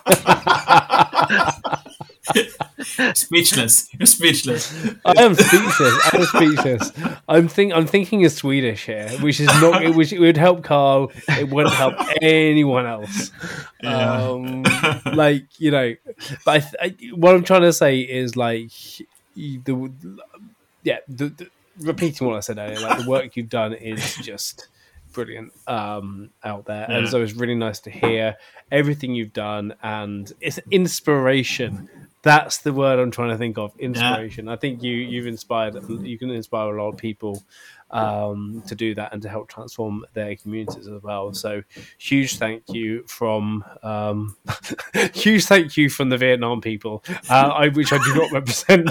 Speechless. You're speechless. I am speechless. I am speechless. I'm think. I'm thinking of Swedish here, which is not. Which would help Carl. It wouldn't help anyone else. Yeah. Um, like you know, but I, I, what I'm trying to say is like the yeah. The, the, repeating what I said earlier, like the work you've done is just brilliant um, out there, Yeah. and so it's really nice to hear everything you've done, and it's inspiration. That's the word I'm trying to think of. Inspiration. Yeah. I think you you've inspired. You can inspire a lot of people um, to do that and to help transform their communities as well. So, huge thank you from um, huge thank you from the Vietnam people, uh, I, which I do not represent.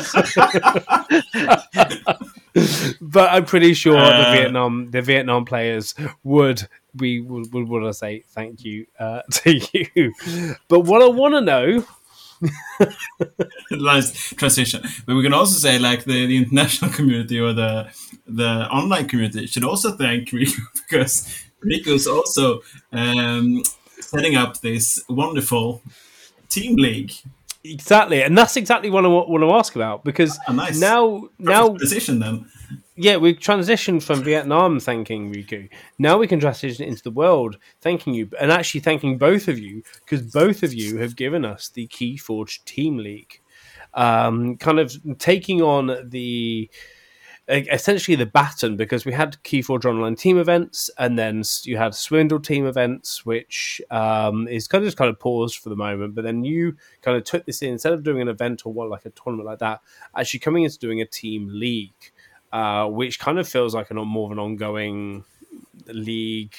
But I'm pretty sure uh, the Vietnam the Vietnam players would we would, would want to say thank you uh, to you. But what I want to know. Nice transition. But we can also say like the, the international community or the the online community should also thank Rico, because Rico is also um, setting up this wonderful team league. Exactly, and that's exactly what I want to ask about, because oh, nice. now Perfect now transition then. Yeah, we transitioned from Vietnam thanking Riku. Now we can transition into the world thanking you, and actually thanking both of you, because both of you have given us the Keyforge Team League, um, kind of taking on the essentially the baton, because we had Keyforge Online team events, and then you had Swindle team events, which um, is kind of just kind of paused for the moment. But then you kind of took this in, instead of doing an event or what, like a tournament like that, actually coming into doing a team league. Uh, which kind of feels like a more of an ongoing league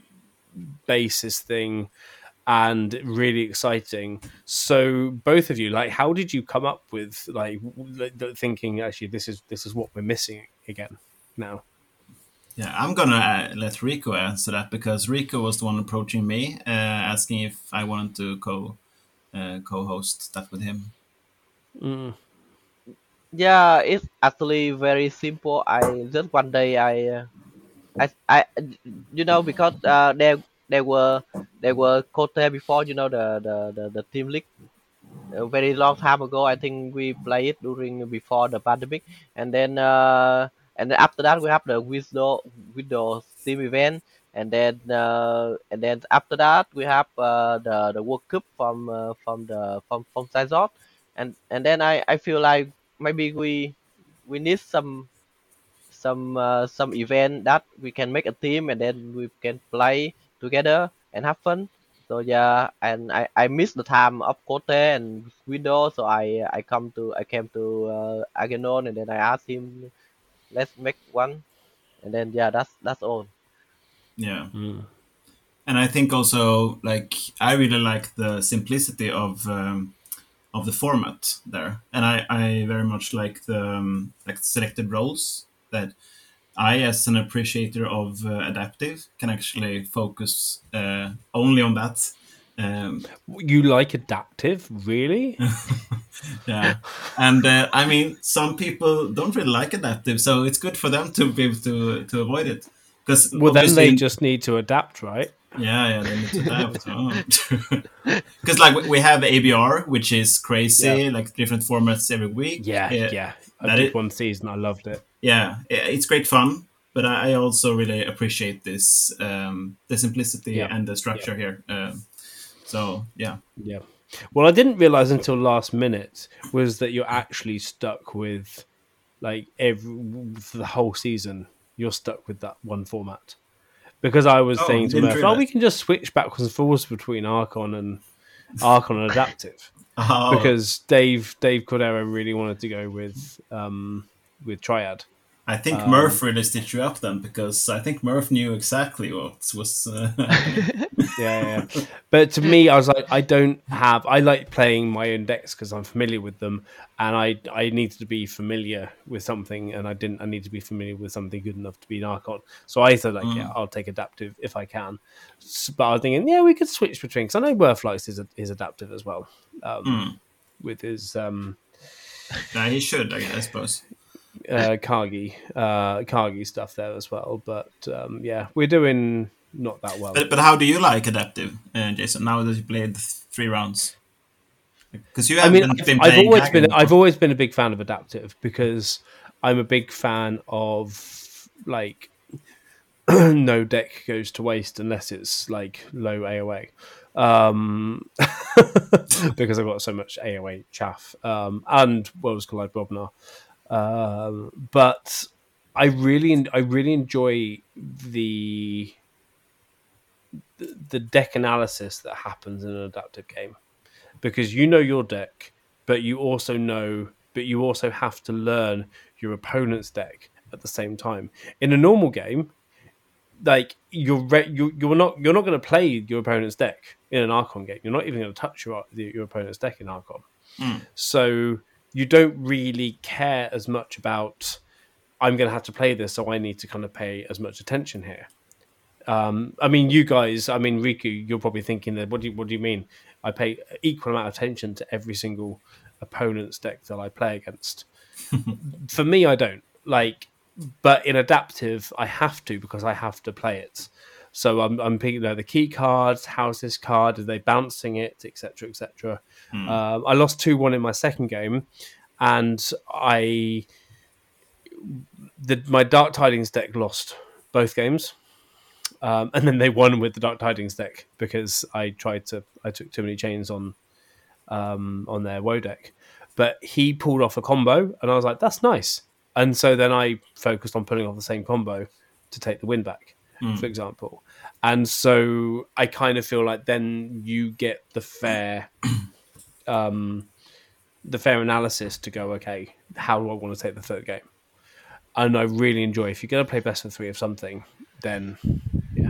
basis thing, and really exciting. So both of you, like, how did you come up with like thinking actually this is this is what we're missing again now? Yeah, I'm gonna uh, let Rico answer that, because Rico was the one approaching me, uh, asking if I wanted to co uh, co-host that with him. Mm. Yeah, it's actually very simple. I just one day I, uh, I, I, you know, because uh, there there were there were Kote before, you know, the the the, the team league. A very long time ago, I think we played it during before the pandemic, and then uh, and then after that we have the window window team event, and then uh, and then after that we have uh, the the World Cup from uh, from the from from Sizot, and and then I I feel like maybe we we need some some uh, some event that we can make a team, and then we can play together and have fun. So yeah, and I, I miss the time of Kote and Window, so I I come to I came to uh, Agenon, and then I asked him, let's make one, and then yeah, that's that's all. Yeah. Mm. And I think also, like, I really like the simplicity of um, of the format there, and I, I very much like the um, like selected roles that I, as an appreciator of uh, adaptive, can actually focus uh, only on that. Um, you like adaptive, really? yeah, and uh, I mean, some people don't really like adaptive, so it's good for them to be able to to avoid it. Because well, then they just need to adapt, right? Yeah, yeah, they need to adapt. Because oh. like we have A B R, which is crazy, yeah. like different formats every week. Yeah, yeah. yeah. I did it, one season, I loved it. Yeah, it's great fun, but I also really appreciate this um, the simplicity yeah. and the structure yeah. here. Um, so yeah, yeah. Well, I didn't realize until last minute was that you're actually stuck with like every for the whole season. You're stuck with that one format. Because I was oh, saying to Murph, oh, we can just switch backwards and forwards between Archon and Archon and Adaptive. Oh. Because Dave Dave Cordero really wanted to go with um, with Triad. I think Um, Murph really stitched you up then, because I think Murph knew exactly what was. Uh, yeah, yeah. But to me, I was like, I don't have. I like playing my own decks because I'm familiar with them, and I I needed to be familiar with something, and I didn't. I need to be familiar with something good enough to be an Archon. So I said, like, yeah, Mm. I'll take adaptive if I can. S- But I was thinking, yeah, we could switch between. Because I know Worth likes his his adaptive as well, um, Mm. with his um, Yeah, he should, I guess, I suppose. uh, Kagi uh, Kagi stuff there as well. But um, yeah, we're doing not that well. But, but how do you like adaptive, uh, Jason? Now that you played th- three rounds, because you I mean, haven't I've, been I've playing always Hagen been I've before. always been a big fan of adaptive because I'm a big fan of like no deck goes to waste unless it's like low A O A. Um, because I've got so much A O A chaff um, and Worlds Collide Brobnar. Um, but I really I really enjoy the the deck analysis that happens in an adaptive game because you know your deck, but you also know, but you also have to learn your opponent's deck at the same time. In a normal game, like you're re- you you're not you're not going to play your opponent's deck in an Archon game. You're not even going to touch your your opponent's deck in Archon. Mm. So you don't really care as much about. I'm going to have to play this, so I need to kind of pay as much attention here. Um, I mean, you guys. I mean, Riku, you're probably thinking that. What do you What do you mean? I pay equal amount of attention to every single opponent's deck that I play against. For me, I don't like, but in adaptive, I have to because I have to play it. So I'm I'm picking you know, the key cards. How's this card? Are they bouncing it, et cetera, et cetera. Mm. Um, I lost two one in my second game, and I the my Dark Tidings deck lost both games. Um, and then they won with the Dark Tidings deck because I tried to I took too many chains on um, on their woe deck. But he pulled off a combo, and I was like, "That's nice." And so then I focused on pulling off the same combo to take the win back, Mm. for example. And so I kind of feel like then you get the fair, um, the fair analysis to go, okay, how do I want to take the third game? And I really enjoy if you're going to play best of three of something, then yeah,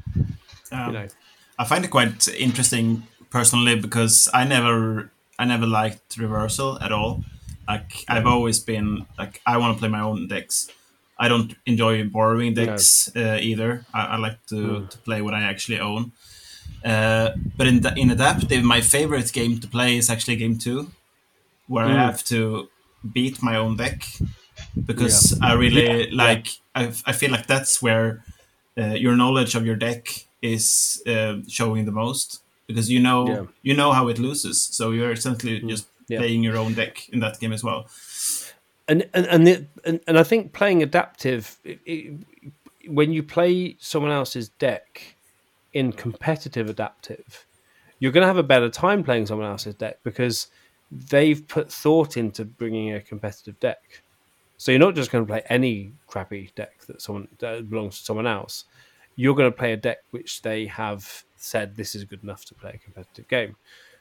Um, you know. I find it quite interesting personally because I never, I never liked reversal at all. Like I've always been like I want to play my own decks. I don't enjoy borrowing decks uh, either. I, I like to, Mm. to play what I actually own. Uh, but in the, in adaptive, my favorite game to play is actually game two, where I Mm. have to beat my own deck because I really Yeah, like. I, I feel like that's where uh, your knowledge of your deck is uh, showing the most because you know Yeah. you know how it loses, so you're essentially just Yeah. playing your own deck in that game as well. and and and, it, and, and I think playing adaptive, it, it, when you play someone else's deck in competitive adaptive, you're going to have a better time playing someone else's deck because they've put thought into bringing a competitive deck. So you're not just going to play any crappy deck that someone that belongs to someone else. You're going to play a deck which they have said this is good enough to play a competitive game.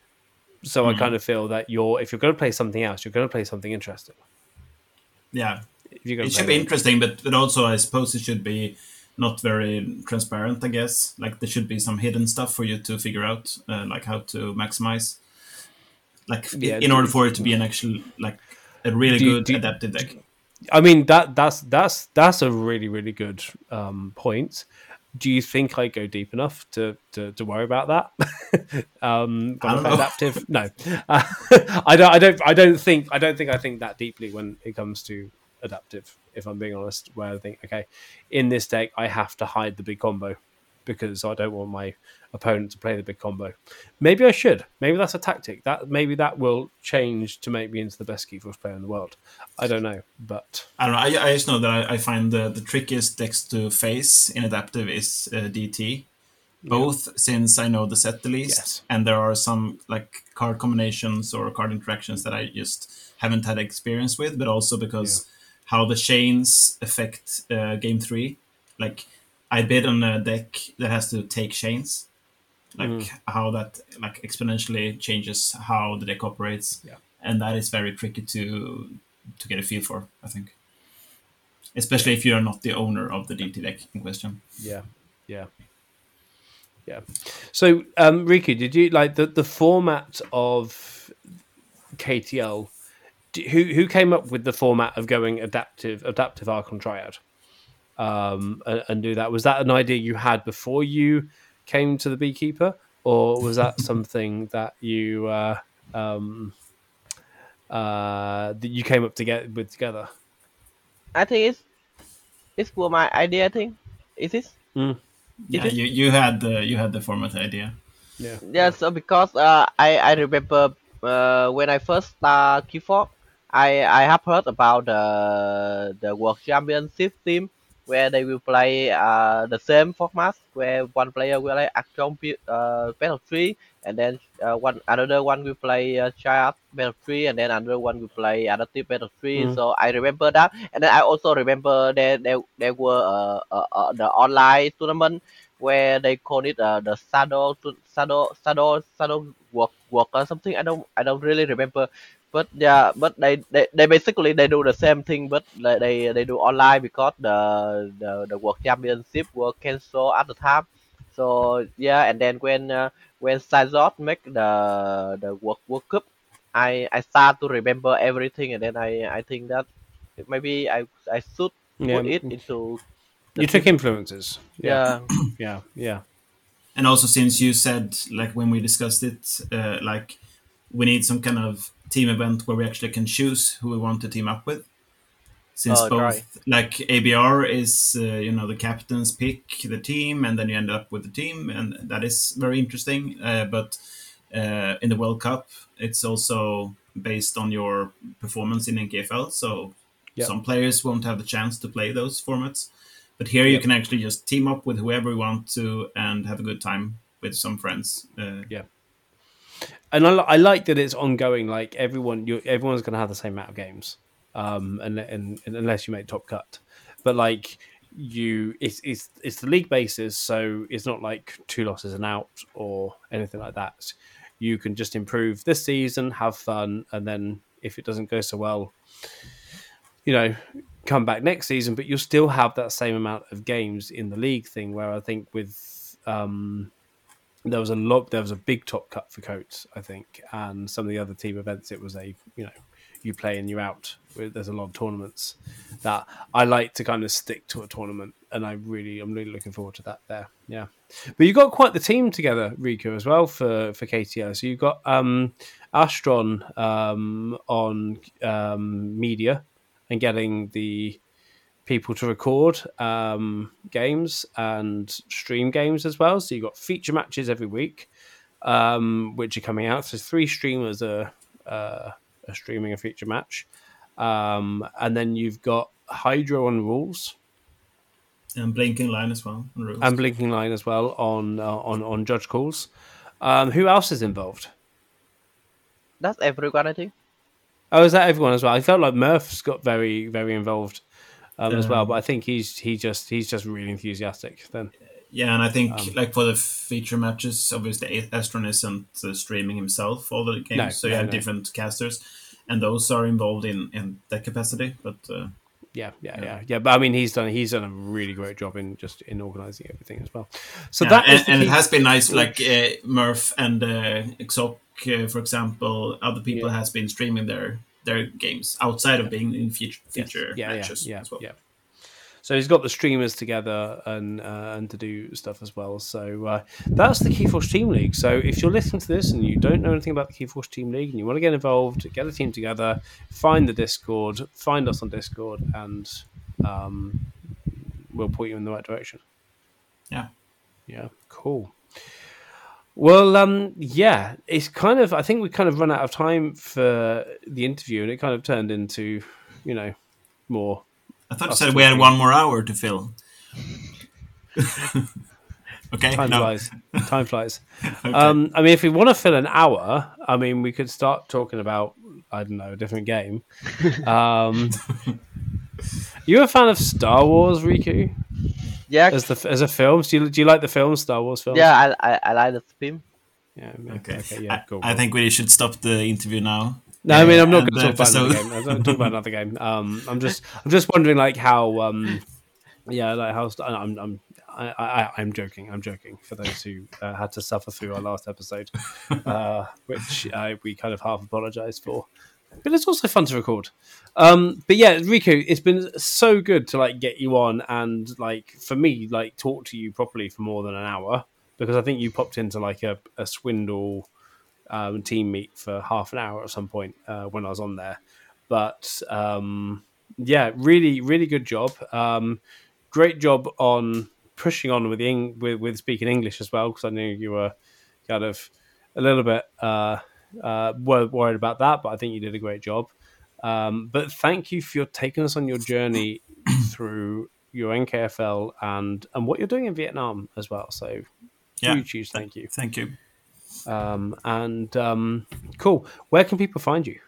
So I kind of feel that you're if you're going to play something else, you're going to play something interesting. Yeah, If you're going it to should play be one. interesting, but but also I suppose it should be not very transparent. I guess like there should be some hidden stuff for you to figure out, uh, like how to maximize. Like Yeah, in do- order for it to be an actual like a really do you- good do you- adaptive deck. I mean that that's that's that's a really really good um, point. Do you think I go deep enough to to, to worry about that? um, I don't when I play know. adaptive, no, uh, I don't. I don't. I don't think. I don't think I think that deeply when it comes to adaptive. If I'm being honest, where I think, okay, in this deck I have to hide the big combo because I don't want my opponent to play the big combo. Maybe I should. Maybe that's a tactic. That maybe that will change to make me into the best Keyforge player in the world. I don't know, but I don't know. I, I just know that I, I find the, the trickiest decks to face in adaptive is uh, D T. Both yeah. since I know the set the least, yes. and there are some like card combinations or card interactions that I just haven't had experience with, but also because yeah. how the chains affect uh, game three. Like I bid on a deck that has to take chains, like mm. how that like exponentially changes how the deck operates, yeah. and that is very tricky to to get a feel for, I think. especially if you are not the owner of the D T deck in question. Yeah, yeah, yeah. So, um, Riku, did you like the, the format of K T L? Do, who who came up with the format of going adaptive adaptive Archon Triad, um, and, and do that? Was that an idea you had before you came to the Beekeeper, or was that something that you uh, um, uh, that you came up to get with together? I think it's it's for my idea. I think is it? Mm. Yeah, Is it? you, you had the you had the format idea. Yeah. Yeah. So because uh, I I remember uh, when I first start Keyforge, I I have heard about the the World Championship team where they will play uh, the same format where one player will play Action uh, Battle Tree, and then uh, one another one will play uh, Child Battle Tree, and then another one will play Adaptive Battle Tree. Mm. So I remember that, and then I also remember there there, there were uh, uh, uh, the online tournament where they call it uh, the saddle to saddle saddle saddle work work or something. I don't I don't really remember, but yeah, but they, they, they basically they do the same thing, but they they, they do online because the the the world championship were canceled at the time. So yeah, and then when uh, when Sizot make the the world world cup, I I start to remember everything, and then I I think that maybe I I should Yeah. put it into the You took team. influences. Yeah. Yeah. Yeah. Yeah. And also, since you said, like when we discussed it, uh, like we need some kind of team event where we actually can choose who we want to team up with. Since Oh, both, right. like A B R is, uh, you know, the captains pick the team, and then you end up with the team, and that is very interesting. Uh, but uh, in the World Cup, it's also based on your performance in N K F L. So Yep. some players won't have the chance to play those formats. But here you Yep. can actually just team up with whoever you want to and have a good time with some friends. Uh, Yeah. And I, li- I like that it's ongoing. Like everyone, you everyone's going to have the same amount of games, um, and, and, and unless you make top cut, but like you, it's it's it's the league basis, so it's not like two losses and out or anything like that. You can just improve this season, have fun, and then if it doesn't go so well, you know, come back next season. But you'll still have that same amount of games in the league thing. Where I think with um, there was a lot, there was a big top cut for Coates, I think, and some of the other team events, it was a, you know, you play and you're out. There's a lot of tournaments that I like to kind of stick to a tournament, and I really, I'm really looking forward to that there. Yeah, but you got quite the team together, Riku, as well for for K T L. So you got um, Astron um, on um, media and getting the people to record um, games and stream games as well. So you've got feature matches every week, um, which are coming out. So three streamers are, uh, are streaming a feature match. Um, and then you've got Hydro on rules. and Blinking Line as well. On rules. And Blinking Line as well on uh, on, on judge calls. Um, who else is involved? That's everyone, I think. Oh, is that everyone as well? I felt like Murph's got very, very involved um, as well, Um, but I think he's he just he's just really enthusiastic then. Yeah, and I think Um, like for the feature matches, obviously Astron isn't uh, streaming himself all the games, No, so you no, have no. different casters, and those are involved in in that capacity. But uh, Yeah, yeah, Yeah. yeah, yeah. But I mean, he's done he's done a really great job in just in organising everything as well. So yeah, that and, is the and it key- has been nice, like uh, Murph and uh, Exoc, uh, for example, other people Yeah. has been streaming their their games outside of being in feature Yes. feature yeah, matches yeah, yeah, as well. yeah. So he's got the streamers together and uh, and to do stuff as well. So uh, that's the Keyforge Team League. So if you're listening to this and you don't know anything about the Keyforge Team League and you want to get involved, get a team together, find the Discord, find us on Discord, and um, we'll point you in the right direction. Yeah. Yeah, cool. Well, um, yeah, it's kind of. I think we kind of run out of time for the interview, and it kind of turned into, you know, more. I thought you Us said we had talking. one more hour to fill. Okay, Time no. flies. Time flies. Okay. Um, I mean, if we want to fill an hour, I mean, we could start talking about, I don't know, a different game. Um, you a fan of Star Wars, Riku? Yeah, As the as a film, do you do you like the film Star Wars films? yeah, I, I, I like the film. Yeah. yeah, okay. Okay. Yeah. I, Cool. I cool. think we should stop the interview now. No, I mean I'm not and going to the talk about another episode- game. I'm not talking about another game. Um, I'm just I'm just wondering like how um, yeah, like how st- I'm I'm I, I I'm joking. I'm joking for those who uh, had to suffer through our last episode, uh, which uh, we kind of half apologized for. But it's also fun to record. Um, but yeah, Riku, it's been so good to like get you on and like for me like talk to you properly for more than an hour because I think you popped into like a, a swindle um, team meet for half an hour at some point uh, when I was on there. But um, yeah, really, really good job. Um, great job on pushing on with, Eng- with with speaking English as well because I knew you were kind of a little bit uh, uh, worried about that, but I think you did a great job. Um, but thank you for your taking us on your journey through your N K F L and and what you're doing in Vietnam as well. So Yeah. huge, huge thank you. Thank you. Um, and um, cool. Where can people find you?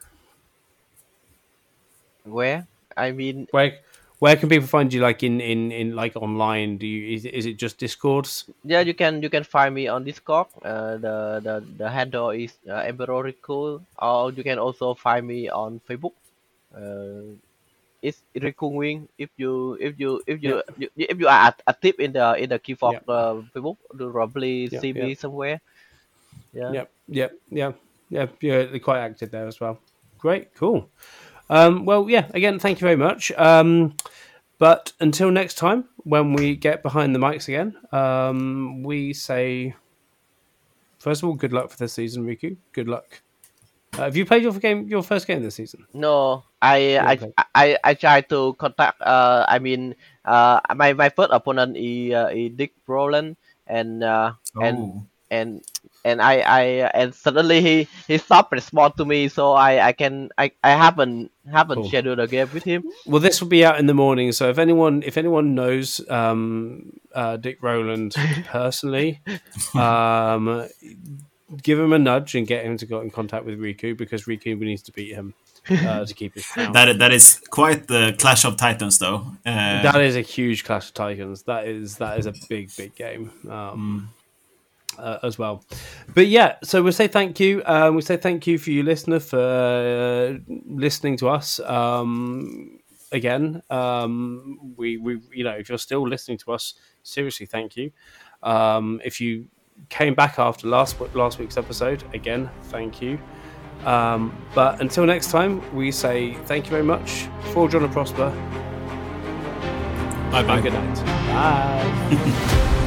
Where? I mean, Where where can people find you? Like in, in, in like online? Do you is, is it just Discords? yeah, you can you can find me on Discord. Uh, the the the handle is uh, Emperor Riku, or you can also find me on Facebook. Uh, it's Riku Wing. If you if you if you, you if you are active in the in the Keyforge Yeah. uh, Facebook, you'll probably Yeah, see yeah. me somewhere. Yeah. Yep, yep, yeah, yeah. You're quite active there as well. Great, cool. Um, well, yeah. Again, thank you very much. Um, but until next time, when we get behind the mics again, um, we say first of all, good luck for this season, Riku. Good luck. Uh, have you played your game, your first game this season? No, I I, Okay. I I try to contact. Uh, I mean, uh, my my first opponent is uh, is Dick Rowland, and uh, and Oh. and and I I and suddenly he he stopped respond to me, so I I can I I haven't haven't Cool. scheduled a game with him. Well, this will be out in the morning, so if anyone if anyone knows um, uh, Dick Rowland personally, um, give him a nudge and get him to get in contact with Riku because Riku needs to beat him uh, to keep his crown. That that is quite the Clash of Titans, though. Uh, That is a huge Clash of Titans. That is that is a big big game. Um, Uh, as well, but yeah. So we'll say thank you. Um, we say thank you for you, listener, for uh, listening to us. Um, again, um, we we you know if you're still listening to us, seriously, thank you. Um, if you came back after last last week's episode, again, thank you. Um, but until next time, we say thank you very much. Forge on and prosper. bye bye. And good night. Bye.